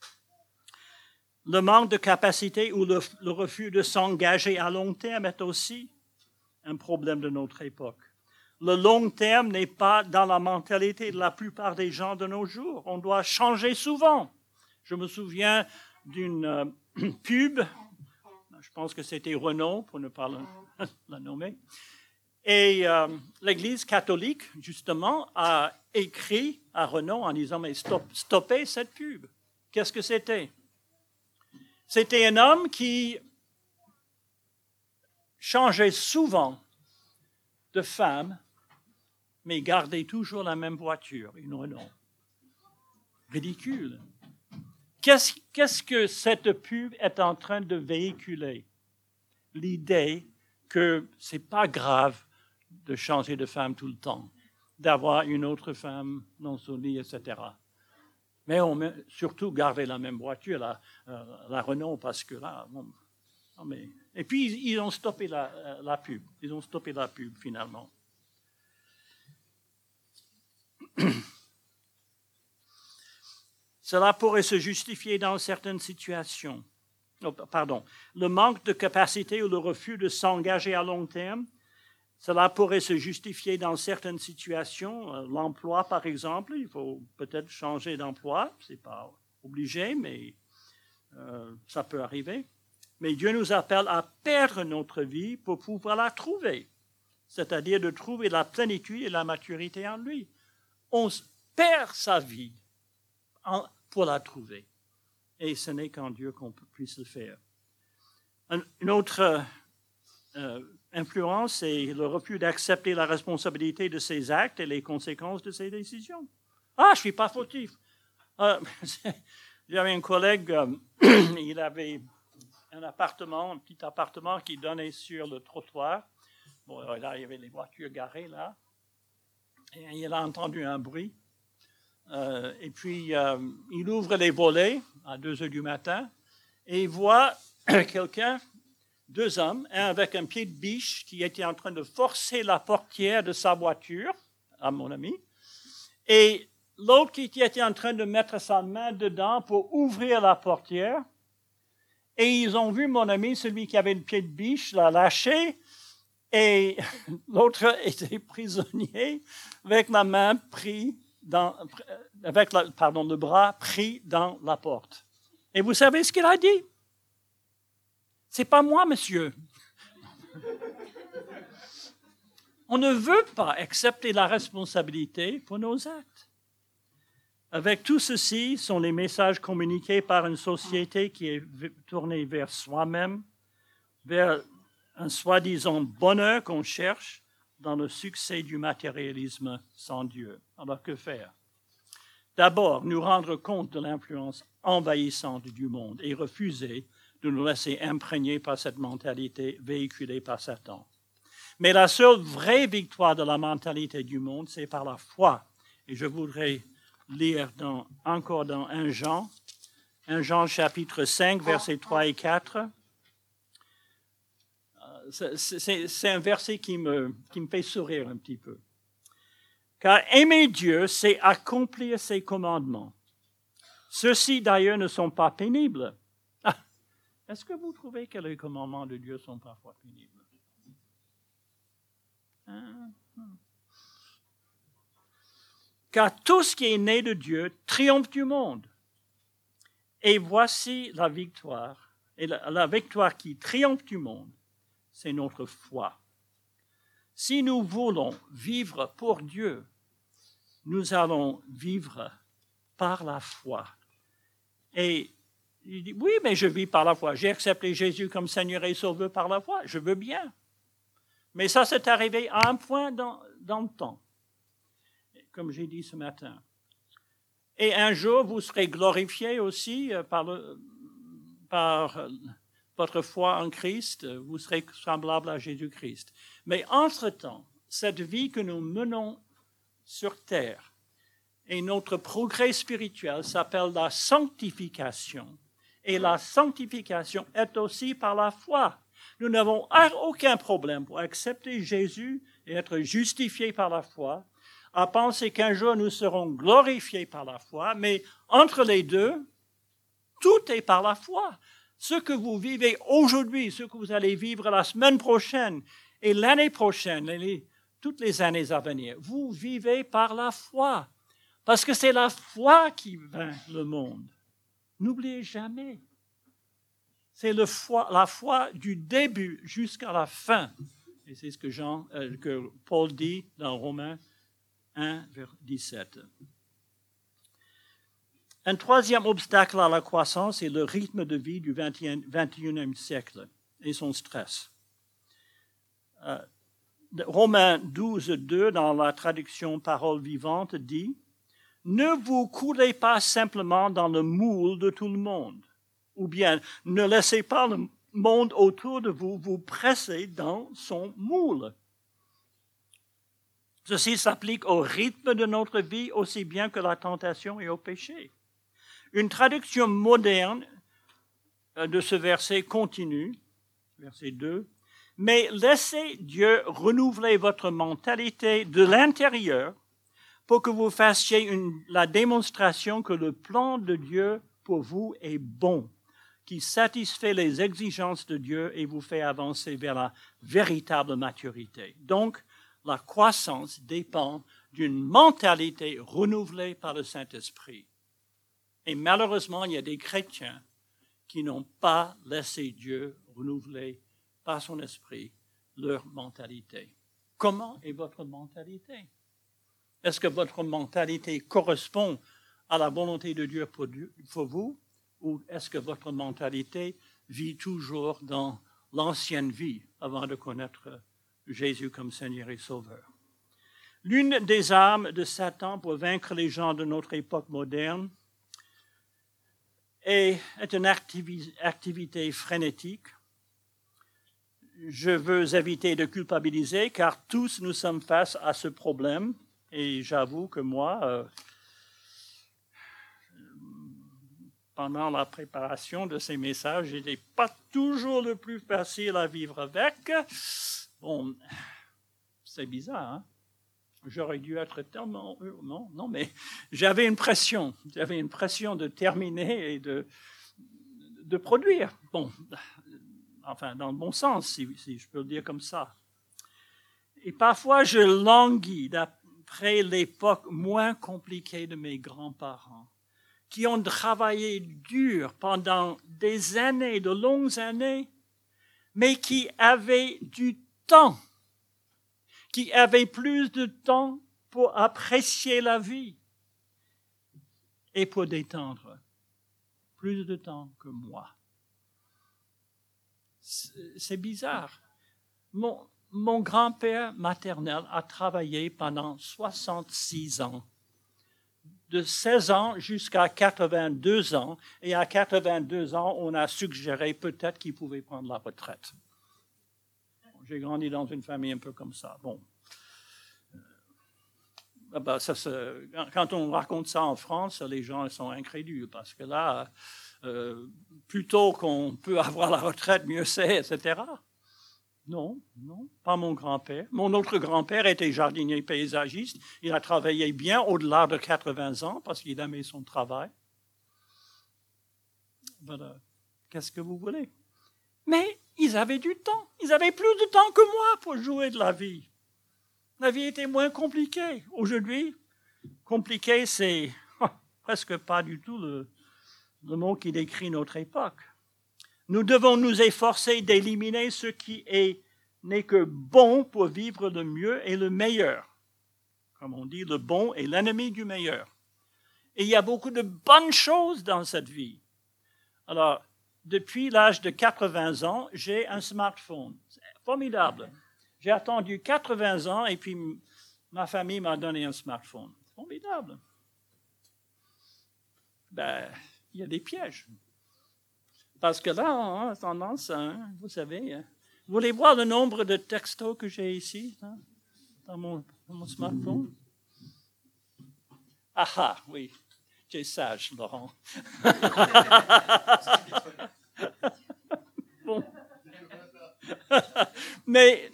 Le manque de capacité ou le refus de s'engager à long terme est aussi un problème de notre époque. Le long terme n'est pas dans la mentalité de la plupart des gens de nos jours. On doit changer souvent. Je me souviens d'une pub, je pense que c'était Renaud, pour ne pas la nommer. Et l'Église catholique, justement, a écrit à Renaud en disant, mais stoppez cette pub. Qu'est-ce que c'était? C'était un homme qui changeait souvent de femme, mais gardait toujours la même voiture, une Renault. Ridicule. Qu'est-ce que cette pub est en train de véhiculer? L'idée que ce n'est pas grave de changer de femme tout le temps, d'avoir une autre femme dans son lit, etc. Mais on met surtout garder la même voiture, la Renault, parce que là... Bon, non mais, et puis, ils ont stoppé la pub. Ils ont stoppé la pub, finalement. Cela pourrait se justifier dans certaines situations. Oh, pardon. Le manque de capacité ou le refus de s'engager à long terme, cela pourrait se justifier dans certaines situations. L'emploi, par exemple, il faut peut-être changer d'emploi. Ce n'est pas obligé, mais ça peut arriver. Mais Dieu nous appelle à perdre notre vie pour pouvoir la trouver, c'est-à-dire de trouver la plénitude et la maturité en lui. On perd sa vie pour la trouver. Et ce n'est qu'en Dieu qu'on puisse le faire. Une autre influence, c'est le refus d'accepter la responsabilité de ses actes et les conséquences de ses décisions. Ah, je ne suis pas fautif. J'avais un collègue, il avait un petit appartement qui donnait sur le trottoir. Bon, là, il y avait les voitures garées, là. Et il a entendu un bruit. Et puis, il ouvre les volets à 2 heures du matin et il voit quelqu'un, 2 hommes, un avec un pied de biche qui était en train de forcer la portière de sa voiture, à mon ami, et l'autre qui était en train de mettre sa main dedans pour ouvrir la portière. Et ils ont vu mon ami, celui qui avait le pied de biche, l'a lâché, et l'autre était prisonnier avec la main prise le bras pris dans la porte. Et vous savez ce qu'il a dit? C'est pas moi, monsieur. On ne veut pas accepter la responsabilité pour nos actes. Avec tout ceci sont les messages communiqués par une société qui est tournée vers soi-même, vers un soi-disant bonheur qu'on cherche dans le succès du matérialisme sans Dieu. Alors que faire? D'abord, nous rendre compte de l'influence envahissante du monde et refuser de nous laisser imprégner par cette mentalité véhiculée par Satan. Mais la seule vraie victoire de la mentalité du monde, c'est par la foi. Et je voudrais lire encore dans 1 Jean chapitre 5, versets 3 et 4. C'est un verset qui me fait sourire un petit peu. Car aimer Dieu, c'est accomplir ses commandements. Ceux-ci, d'ailleurs, ne sont pas pénibles. Ah, est-ce que vous trouvez que les commandements de Dieu sont parfois pénibles? Car tout ce qui est né de Dieu triomphe du monde. Et voici la victoire. Et la victoire qui triomphe du monde, c'est notre foi. Si nous voulons vivre pour Dieu, nous allons vivre par la foi. Et il dit, oui, mais je vis par la foi. J'ai accepté Jésus comme Seigneur et Sauveur par la foi. Je veux bien. Mais ça, c'est arrivé à un point dans le temps, comme j'ai dit ce matin. Et un jour, vous serez glorifiés aussi par votre foi en Christ. Vous serez semblable à Jésus-Christ. Mais entre-temps, cette vie que nous menons sur terre et notre progrès spirituel s'appelle la sanctification. Et la sanctification est aussi par la foi. Nous n'avons aucun problème pour accepter Jésus et être justifiés par la foi, à penser qu'un jour nous serons glorifiés par la foi, mais entre les deux, tout est par la foi. Ce que vous vivez aujourd'hui, ce que vous allez vivre la semaine prochaine et l'année prochaine, toutes les années à venir, vous vivez par la foi. Parce que c'est la foi qui vainc le monde. N'oubliez jamais. C'est la foi du début jusqu'à la fin. Et c'est ce que Paul dit dans Romains 1, vers 17. Un troisième obstacle à la croissance est le rythme de vie du 21e siècle et son stress. Romains 12, 2, dans la traduction Parole vivante, dit « Ne vous coulez pas simplement dans le moule de tout le monde, ou bien ne laissez pas le monde autour de vous vous presser dans son moule. » Ceci s'applique au rythme de notre vie aussi bien que la tentation et au péché. Une traduction moderne de ce verset continue, verset 2, « Mais laissez Dieu renouveler votre mentalité de l'intérieur pour que vous fassiez la démonstration que le plan de Dieu pour vous est bon, qui satisfait les exigences de Dieu et vous fait avancer vers la véritable maturité. » Donc, la croissance dépend d'une mentalité renouvelée par le Saint-Esprit. Et malheureusement, il y a des chrétiens qui n'ont pas laissé Dieu renouveler par son esprit leur mentalité. Comment est votre mentalité? Est-ce que votre mentalité correspond à la volonté de Dieu pour vous? Ou est-ce que votre mentalité vit toujours dans l'ancienne vie avant de connaître Jésus comme Seigneur et Sauveur? L'une des armes de Satan pour vaincre les gens de notre époque moderne est une activité frénétique. Je veux éviter de culpabiliser car tous nous sommes face à ce problème et j'avoue que moi, pendant la préparation de ces messages, il n'était pas toujours le plus facile à vivre avec. Bon, c'est bizarre, hein? J'aurais dû être tellement heureux. Non, mais j'avais une pression. J'avais une pression de terminer et de produire. Bon, enfin, dans le bon sens, si je peux le dire comme ça. Et parfois, je languis d'après l'époque moins compliquée de mes grands-parents, qui ont travaillé dur pendant des années, de longues années, mais qui avaient du temps, qui avaient plus de temps pour apprécier la vie et pour détendre. Plus de temps que moi. C'est bizarre. Mon grand-père maternel a travaillé pendant 66 ans. De 16 ans jusqu'à 82 ans. Et à 82 ans, on a suggéré peut-être qu'il pouvait prendre la retraite. J'ai grandi dans une famille un peu comme ça. Bon. Quand on raconte ça en France, les gens sont incrédules parce que là, plutôt qu'on peut avoir la retraite, mieux c'est, etc. Non, pas mon grand-père. Mon autre grand-père était jardinier paysagiste. Il a travaillé bien au-delà de 80 ans parce qu'il aimait son travail. Voilà. Qu'est-ce que vous voulez? Mais ils avaient du temps. Ils avaient plus de temps que moi pour jouer de la vie. La vie était moins compliquée. Aujourd'hui, compliqué, c'est presque pas du tout le mot qui décrit notre époque. Nous devons nous efforcer d'éliminer ce qui n'est que bon pour vivre le mieux et le meilleur. Comme on dit, le bon est l'ennemi du meilleur. Et il y a beaucoup de bonnes choses dans cette vie. Alors, depuis l'âge de 80 ans, j'ai un smartphone. C'est formidable. J'ai attendu 80 ans et puis ma famille m'a donné un smartphone. Formidable. Ben, il y a des pièges. Parce que là, on a tendance, vous savez, vous voulez voir le nombre de textos que j'ai ici, dans mon smartphone? Ah, oui, tu es sage, Laurent. Bon. Mais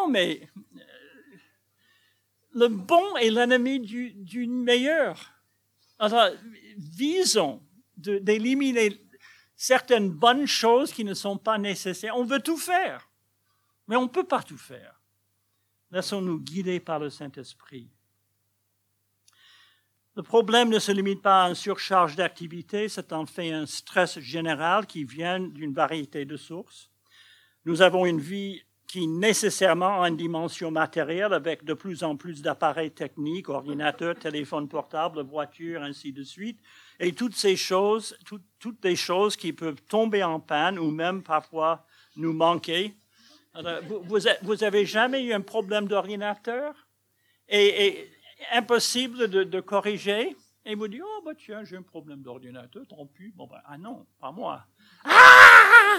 le bon est l'ennemi du meilleur. Alors, visons d'éliminer certaines bonnes choses qui ne sont pas nécessaires. On veut tout faire, mais on ne peut pas tout faire. Laissons-nous guider par le Saint-Esprit. Le problème ne se limite pas à une surcharge d'activité, c'est en fait un stress général qui vient d'une variété de sources. Nous avons une vie qui nécessairement a une dimension matérielle avec de plus en plus d'appareils techniques, ordinateurs, téléphones portables, voitures, ainsi de suite. Et toutes ces choses, toutes les choses qui peuvent tomber en panne ou même parfois nous manquer. Alors, vous avez jamais eu un problème d'ordinateur et impossible de corriger et vous dites, oh, bah, tiens, j'ai un problème d'ordinateur, tant pis. Bon, ben, ah non, pas moi. Ah!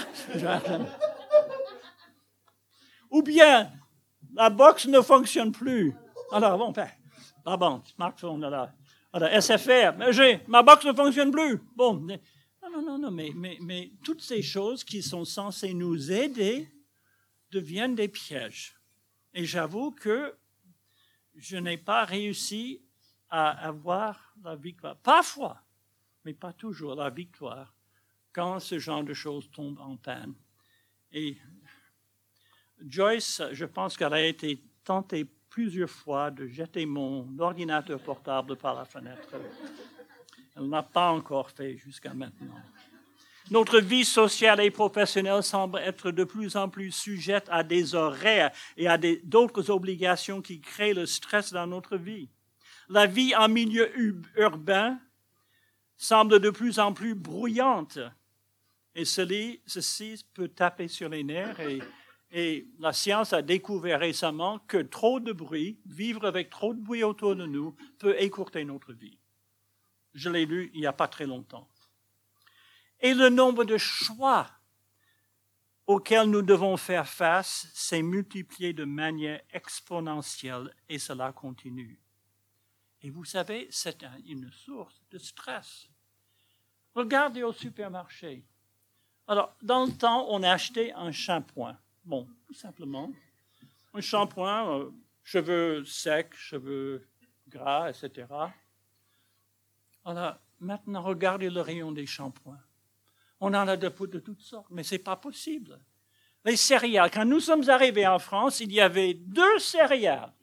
Ou bien, la box ne fonctionne plus. Alors, bon, ben, la banque, smartphone, alors, SFR, ma box ne fonctionne plus. Bon, non, mais toutes ces choses qui sont censées nous aider deviennent des pièges. Et j'avoue que je n'ai pas réussi à avoir la victoire. Parfois, mais pas toujours, la victoire quand ce genre de choses tombe en panne. Et Joyce, je pense qu'elle a été tentée plusieurs fois de jeter mon ordinateur portable par la fenêtre. Elle n'a pas encore fait jusqu'à maintenant. Notre vie sociale et professionnelle semble être de plus en plus sujette à des horaires et à d'autres obligations qui créent le stress dans notre vie. La vie en milieu urbain semble de plus en plus bruyante et ceci peut taper sur les nerfs et la science a découvert récemment que trop de bruit, vivre avec trop de bruit autour de nous, peut écourter notre vie. Je l'ai lu il n'y a pas très longtemps. Et le nombre de choix auxquels nous devons faire face s'est multiplié de manière exponentielle et cela continue. Et vous savez, c'est une source de stress. Regardez au supermarché. Alors, dans le temps, on a acheté un shampoing. Bon, tout simplement. Un shampoing, cheveux secs, cheveux gras, etc. Alors, maintenant, regardez le rayon des shampoings. On en a de toutes sortes, mais ce n'est pas possible. Les céréales, quand nous sommes arrivés en France, il y avait 2 céréales.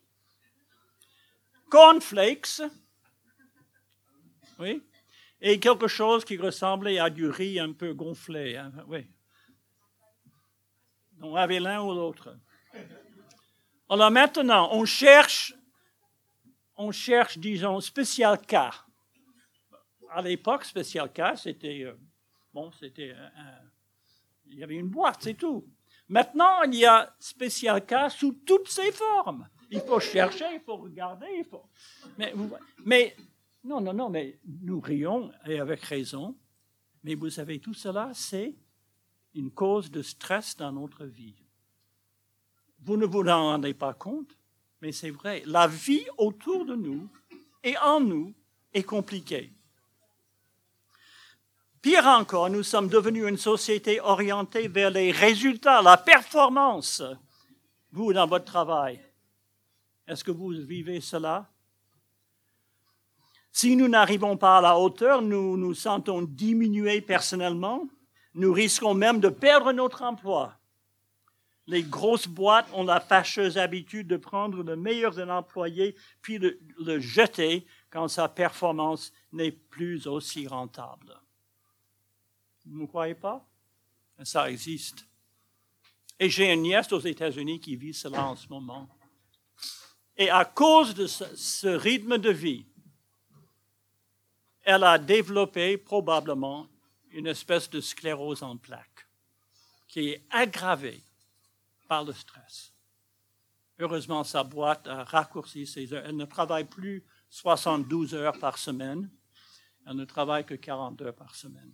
Cornflakes, oui, et quelque chose qui ressemblait à du riz un peu gonflé. Hein, oui. On avait l'un ou l'autre. Alors maintenant, on cherche, disons, Special K. À l'époque, Special K, c'était... il y avait une boîte, c'est tout. Maintenant, il y a Special K sous toutes ses formes. Il faut chercher, il faut regarder, mais nous rions, et avec raison, mais vous savez, tout cela, c'est une cause de stress dans notre vie. Vous ne vous en rendez pas compte, mais c'est vrai, la vie autour de nous et en nous est compliquée. Pire encore, nous sommes devenus une société orientée vers les résultats, la performance. Vous, dans votre travail, est-ce que vous vivez cela? Si nous n'arrivons pas à la hauteur, nous nous sentons diminués personnellement. Nous risquons même de perdre notre emploi. Les grosses boîtes ont la fâcheuse habitude de prendre le meilleur d'un employé puis le jeter quand sa performance n'est plus aussi rentable. Vous ne croyez pas? Ça existe. Et j'ai une nièce aux États-Unis qui vit cela en ce moment. Et à cause de ce rythme de vie, elle a développé probablement une espèce de sclérose en plaques qui est aggravée par le stress. Heureusement, sa boîte a raccourci ses heures. Elle ne travaille plus 72 heures par semaine. Elle ne travaille que 40 heures par semaine.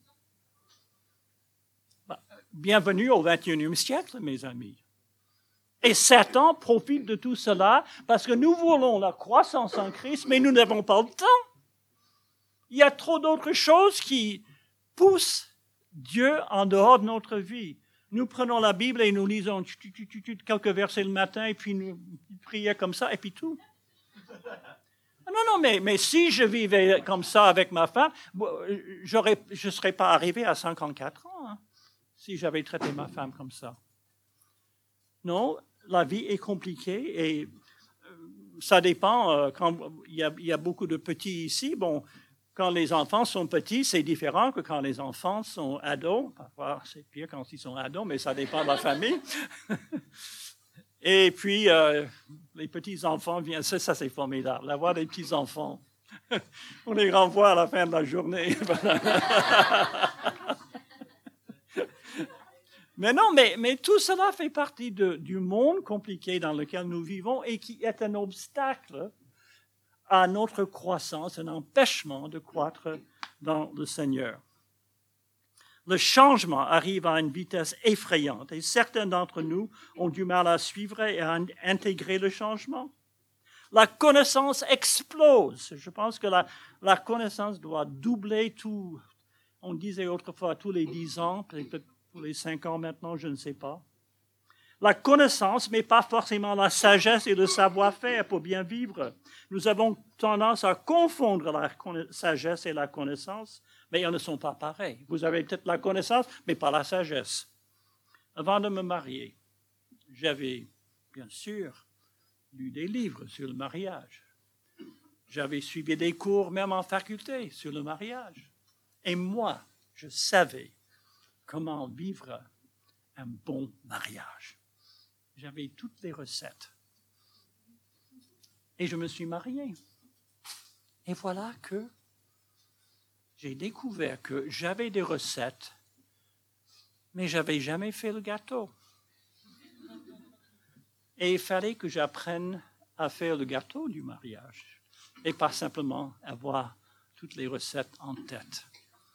Bienvenue au 21e siècle, mes amis. Et Satan profite de tout cela parce que nous voulons la croissance en Christ, mais nous n'avons pas le temps. Il y a trop d'autres choses qui poussent Dieu en dehors de notre vie. Nous prenons la Bible et nous lisons quelques versets le matin et puis nous prions comme ça et puis tout. Non, mais si je vivais comme ça avec ma femme, je ne serais pas arrivé à 54 ans hein, si j'avais traité ma femme comme ça. Non, la vie est compliquée et ça dépend. Quand il y a beaucoup de petits ici, bon, quand les enfants sont petits, c'est différent que quand les enfants sont ados. Parfois, c'est pire quand ils sont ados, mais ça dépend de la famille. Et puis, les petits-enfants viennent, ça c'est formidable, avoir des petits-enfants. On les renvoie à la fin de la journée. Mais non, mais tout cela fait partie du monde compliqué dans lequel nous vivons et qui est un obstacle à notre croissance, un empêchement de croître dans le Seigneur. Le changement arrive à une vitesse effrayante et certains d'entre nous ont du mal à suivre et à intégrer le changement. La connaissance explose. Je pense que la connaissance doit doubler tout. On disait autrefois tous les 10 ans, peut-être tous les 5 ans maintenant, je ne sais pas. La connaissance, mais pas forcément la sagesse et le savoir-faire pour bien vivre. Nous avons tendance à confondre la sagesse et la connaissance, mais ils ne sont pas pareils. Vous avez peut-être la connaissance, mais pas la sagesse. Avant de me marier, j'avais, bien sûr, lu des livres sur le mariage. J'avais suivi des cours, même en faculté, sur le mariage. Et moi, je savais comment vivre un bon mariage. J'avais toutes les recettes. Et je me suis marié. Et voilà que j'ai découvert que j'avais des recettes, mais je n'avais jamais fait le gâteau. Et il fallait que j'apprenne à faire le gâteau du mariage et pas simplement avoir toutes les recettes en tête.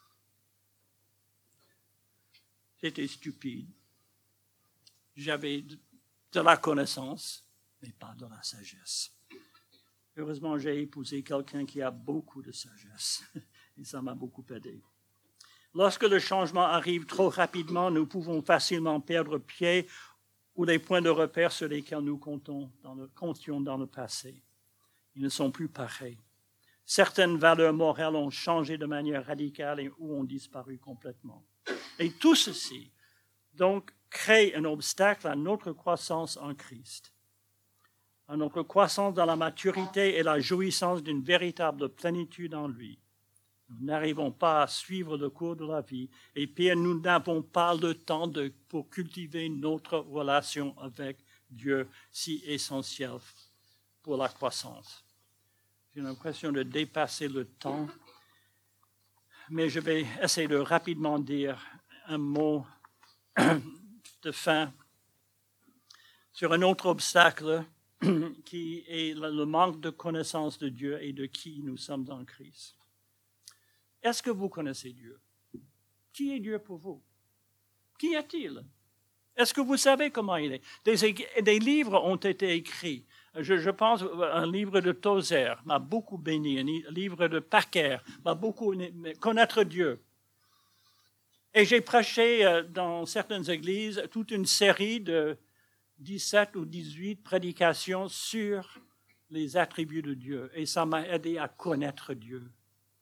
J'étais stupide. J'avais de la connaissance, mais pas de la sagesse. Heureusement, j'ai épousé quelqu'un qui a beaucoup de sagesse et ça m'a beaucoup aidé. Lorsque le changement arrive trop rapidement, nous pouvons facilement perdre pied ou les points de repère sur lesquels nous comptions dans le passé. Ils ne sont plus pareils. Certaines valeurs morales ont changé de manière radicale ou ont disparu complètement. Et tout ceci, donc, crée un obstacle à notre croissance en Christ, à notre croissance dans la maturité et la jouissance d'une véritable plénitude en lui. Nous n'arrivons pas à suivre le cours de la vie et puis nous n'avons pas le temps pour cultiver notre relation avec Dieu si essentielle pour la croissance. J'ai l'impression de dépasser le temps, mais je vais essayer de rapidement dire un mot de fin sur un autre obstacle qui est le manque de connaissance de Dieu et de qui nous sommes en Christ. Est-ce que vous connaissez Dieu? Qui est Dieu pour vous? Qui est-il? Est-ce que vous savez comment il est? Des livres ont été écrits. Je pense un livre de Tozer m'a beaucoup béni, un livre de Packer m'a beaucoup connaître Dieu. Et j'ai prêché dans certaines églises toute une série de 17 ou 18 prédications sur les attributs de Dieu. Et ça m'a aidé à connaître Dieu.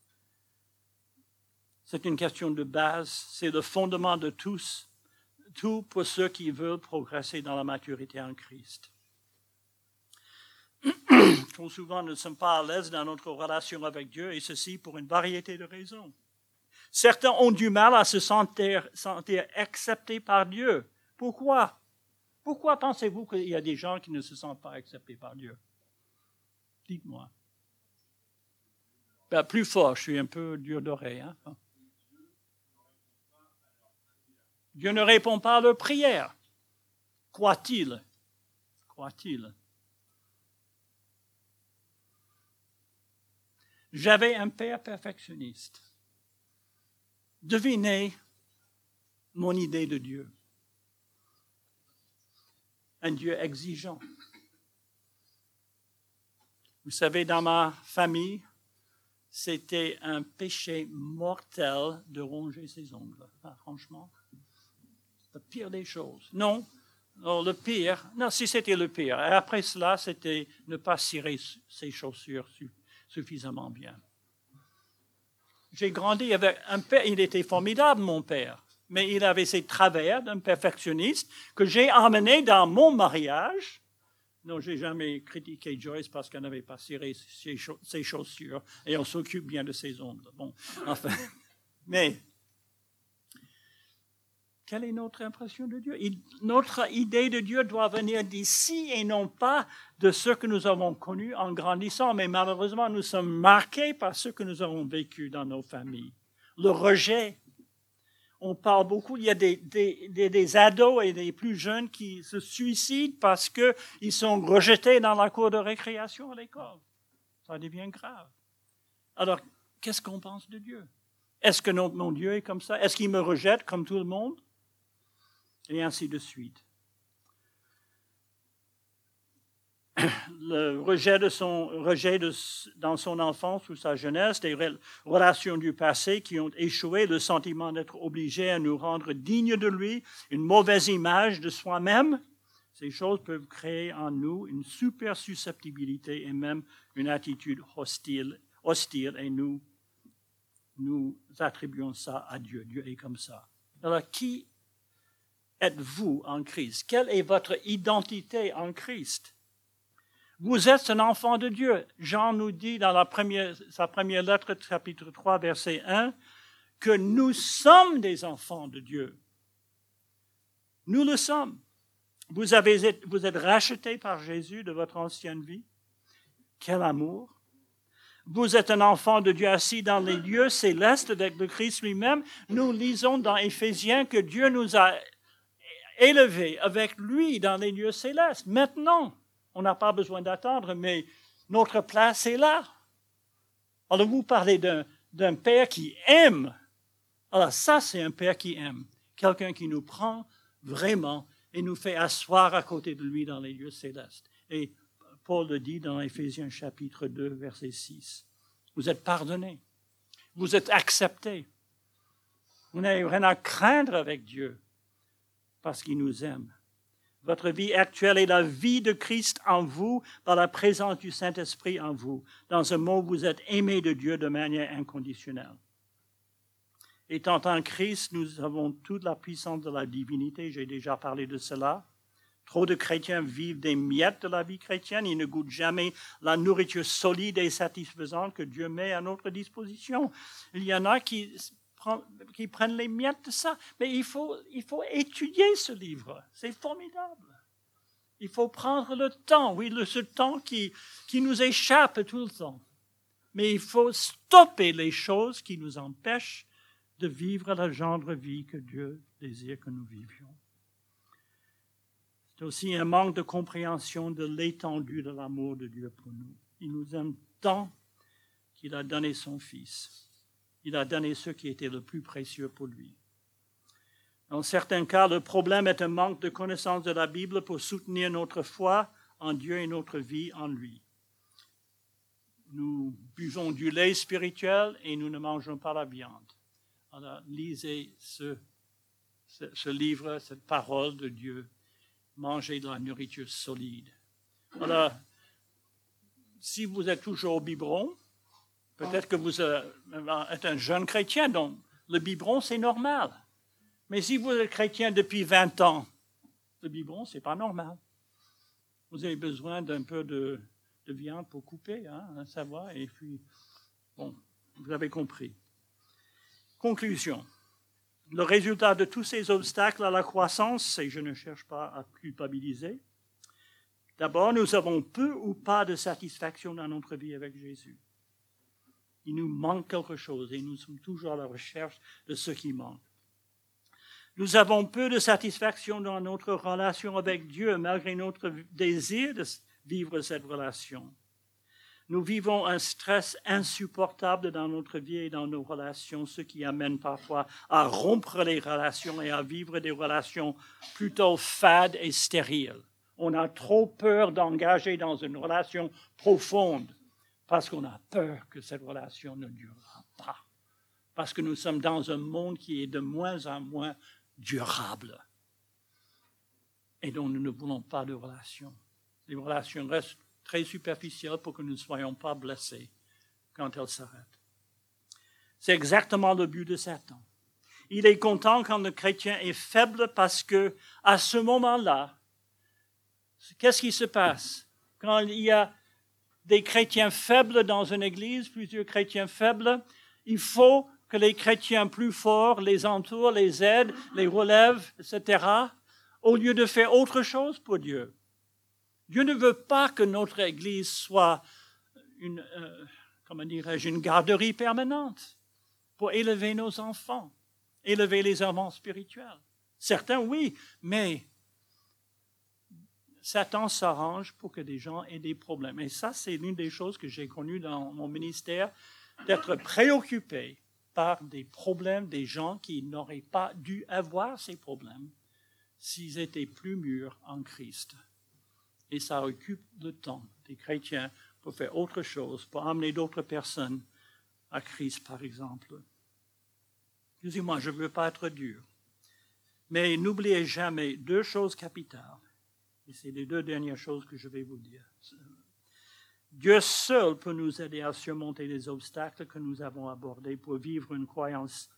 C'est une question de base, c'est le fondement de tout pour ceux qui veulent progresser dans la maturité en Christ. Trop souvent, nous ne sommes pas à l'aise dans notre relation avec Dieu, et ceci pour une variété de raisons. Certains ont du mal à se sentir acceptés par Dieu. Pourquoi? Pourquoi pensez-vous qu'il y a des gens qui ne se sentent pas acceptés par Dieu? Dites-moi. Plus fort, je suis un peu dur d'oreille. Hein? Dieu ne répond pas à leurs prières. Croit-il? Croit-il? J'avais un père perfectionniste. Devinez mon idée de Dieu. Un Dieu exigeant. Vous savez, dans ma famille, c'était un péché mortel de ronger ses ongles. Ah, franchement, le pire des choses. Non, le pire, non, si c'était le pire. Et après cela, c'était ne pas cirer ses chaussures suffisamment bien. J'ai grandi avec un père, il était formidable, mon père, mais il avait ses travers d'un perfectionniste que j'ai emmené dans mon mariage, Non, j'ai jamais critiqué Joyce parce qu'elle n'avait pas ciré ses chaussures et on s'occupe bien de ses ongles. Bon, enfin, mais quelle est notre impression de Dieu? Notre idée de Dieu doit venir d'ici et non pas de ce que nous avons connu en grandissant. Mais malheureusement, nous sommes marqués par ce que nous avons vécu dans nos familles. Le rejet. On parle beaucoup, il y a des ados et des plus jeunes qui se suicident parce qu'ils sont rejetés dans la cour de récréation à l'école. Ça devient grave. Alors, qu'est-ce qu'on pense de Dieu? Est-ce que mon Dieu est comme ça? Est-ce qu'il me rejette comme tout le monde? Et ainsi de suite. Le rejet dans son enfance ou sa jeunesse, des relations du passé qui ont échoué, le sentiment d'être obligé à nous rendre dignes de lui, une mauvaise image de soi-même, ces choses peuvent créer en nous une super susceptibilité et même une attitude hostile et nous attribuons ça à Dieu. Dieu est comme ça. Alors, qui êtes-vous en Christ? Quelle est votre identité en Christ? Vous êtes un enfant de Dieu. Jean nous dit dans sa première lettre, chapitre 3, verset 1, que nous sommes des enfants de Dieu. Nous le sommes. Vous êtes rachetés par Jésus de votre ancienne vie. Quel amour! Vous êtes un enfant de Dieu assis dans les lieux célestes avec le Christ lui-même. Nous lisons dans Éphésiens que Dieu nous a élevés avec lui dans les lieux célestes. Maintenant, on n'a pas besoin d'attendre, mais notre place est là. Alors, vous parlez d'un Père qui aime. Alors, ça, c'est un Père qui aime. Quelqu'un qui nous prend vraiment et nous fait asseoir à côté de lui dans les lieux célestes. Et Paul le dit dans Éphésiens chapitre 2, verset 6. Vous êtes pardonnés. Vous êtes acceptés. Vous n'avez rien à craindre avec Dieu parce qu'il nous aime. Votre vie actuelle est la vie de Christ en vous, par la présence du Saint-Esprit en vous. Dans un mot, vous êtes aimés de Dieu de manière inconditionnelle. Étant en Christ, nous avons toute la puissance de la divinité. J'ai déjà parlé de cela. Trop de chrétiens vivent des miettes de la vie chrétienne. Ils ne goûtent jamais la nourriture solide et satisfaisante que Dieu met à notre disposition. Il y en a qui prennent les miettes de ça. Mais il faut étudier ce livre. C'est formidable. Il faut prendre le temps, oui, ce temps qui nous échappe tout le temps. Mais il faut stopper les choses qui nous empêchent de vivre la genre de vie que Dieu désire que nous vivions. C'est aussi un manque de compréhension de l'étendue de l'amour de Dieu pour nous. Il nous aime tant qu'il a donné son Fils. Il a donné ce qui était le plus précieux pour lui. Dans certains cas, le problème est un manque de connaissance de la Bible pour soutenir notre foi en Dieu et notre vie en lui. Nous buvons du lait spirituel et nous ne mangeons pas la viande. Alors, lisez ce livre, cette parole de Dieu. Mangez de la nourriture solide. Alors, si vous êtes toujours au biberon, peut-être que vous êtes un jeune chrétien, donc le biberon, c'est normal. Mais si vous êtes chrétien depuis 20 ans, le biberon, ce n'est pas normal. Vous avez besoin d'un peu de viande pour couper, ça va, et puis, bon, vous avez compris. Conclusion. Le résultat de tous ces obstacles à la croissance, et je ne cherche pas à culpabiliser, d'abord, nous avons peu ou pas de satisfaction dans notre vie avec Jésus. Il nous manque quelque chose et nous sommes toujours à la recherche de ce qui manque. Nous avons peu de satisfaction dans notre relation avec Dieu, malgré notre désir de vivre cette relation. Nous vivons un stress insupportable dans notre vie et dans nos relations, ce qui amène parfois à rompre les relations et à vivre des relations plutôt fades et stériles. On a trop peur d'engager dans une relation profonde parce qu'on a peur que cette relation ne durera pas. Parce que nous sommes dans un monde qui est de moins en moins durable. Et donc nous ne voulons pas de relations. Les relations restent très superficielles pour que nous ne soyons pas blessés quand elles s'arrêtent. C'est exactement le but de Satan. Il est content quand le chrétien est faible parce que, à ce moment-là, Qu'est-ce qui se passe quand il y a des chrétiens faibles dans une église, plusieurs chrétiens faibles? Il faut que les chrétiens plus forts les entourent, les aident, les relèvent, etc., au lieu de faire autre chose pour Dieu. Dieu ne veut pas que notre église soit une garderie permanente pour élever nos enfants, élever les enfants spirituels. Certains, oui, mais Satan s'arrange pour que des gens aient des problèmes. Et ça, c'est l'une des choses que j'ai connues dans mon ministère, d'être préoccupé par des problèmes des gens qui n'auraient pas dû avoir ces problèmes s'ils étaient plus mûrs en Christ. Et ça occupe le temps des chrétiens pour faire autre chose, pour amener d'autres personnes à Christ, par exemple. Excusez-moi, je ne veux pas être dur. Mais n'oubliez jamais deux choses capitales. Et c'est les deux dernières choses que je vais vous dire. Dieu seul peut nous aider à surmonter les obstacles que nous avons abordés pour vivre une croissance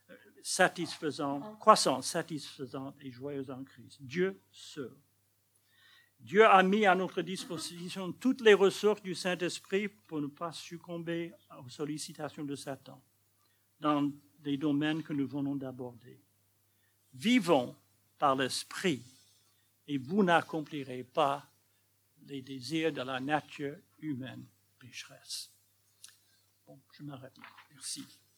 satisfaisante et joyeuse en Christ. Dieu seul. Dieu a mis à notre disposition toutes les ressources du Saint-Esprit pour ne pas succomber aux sollicitations de Satan dans des domaines que nous venons d'aborder. Vivons par l'Esprit et vous n'accomplirez pas les désirs de la nature humaine pécheresse. Bon, je m'arrête là. Merci.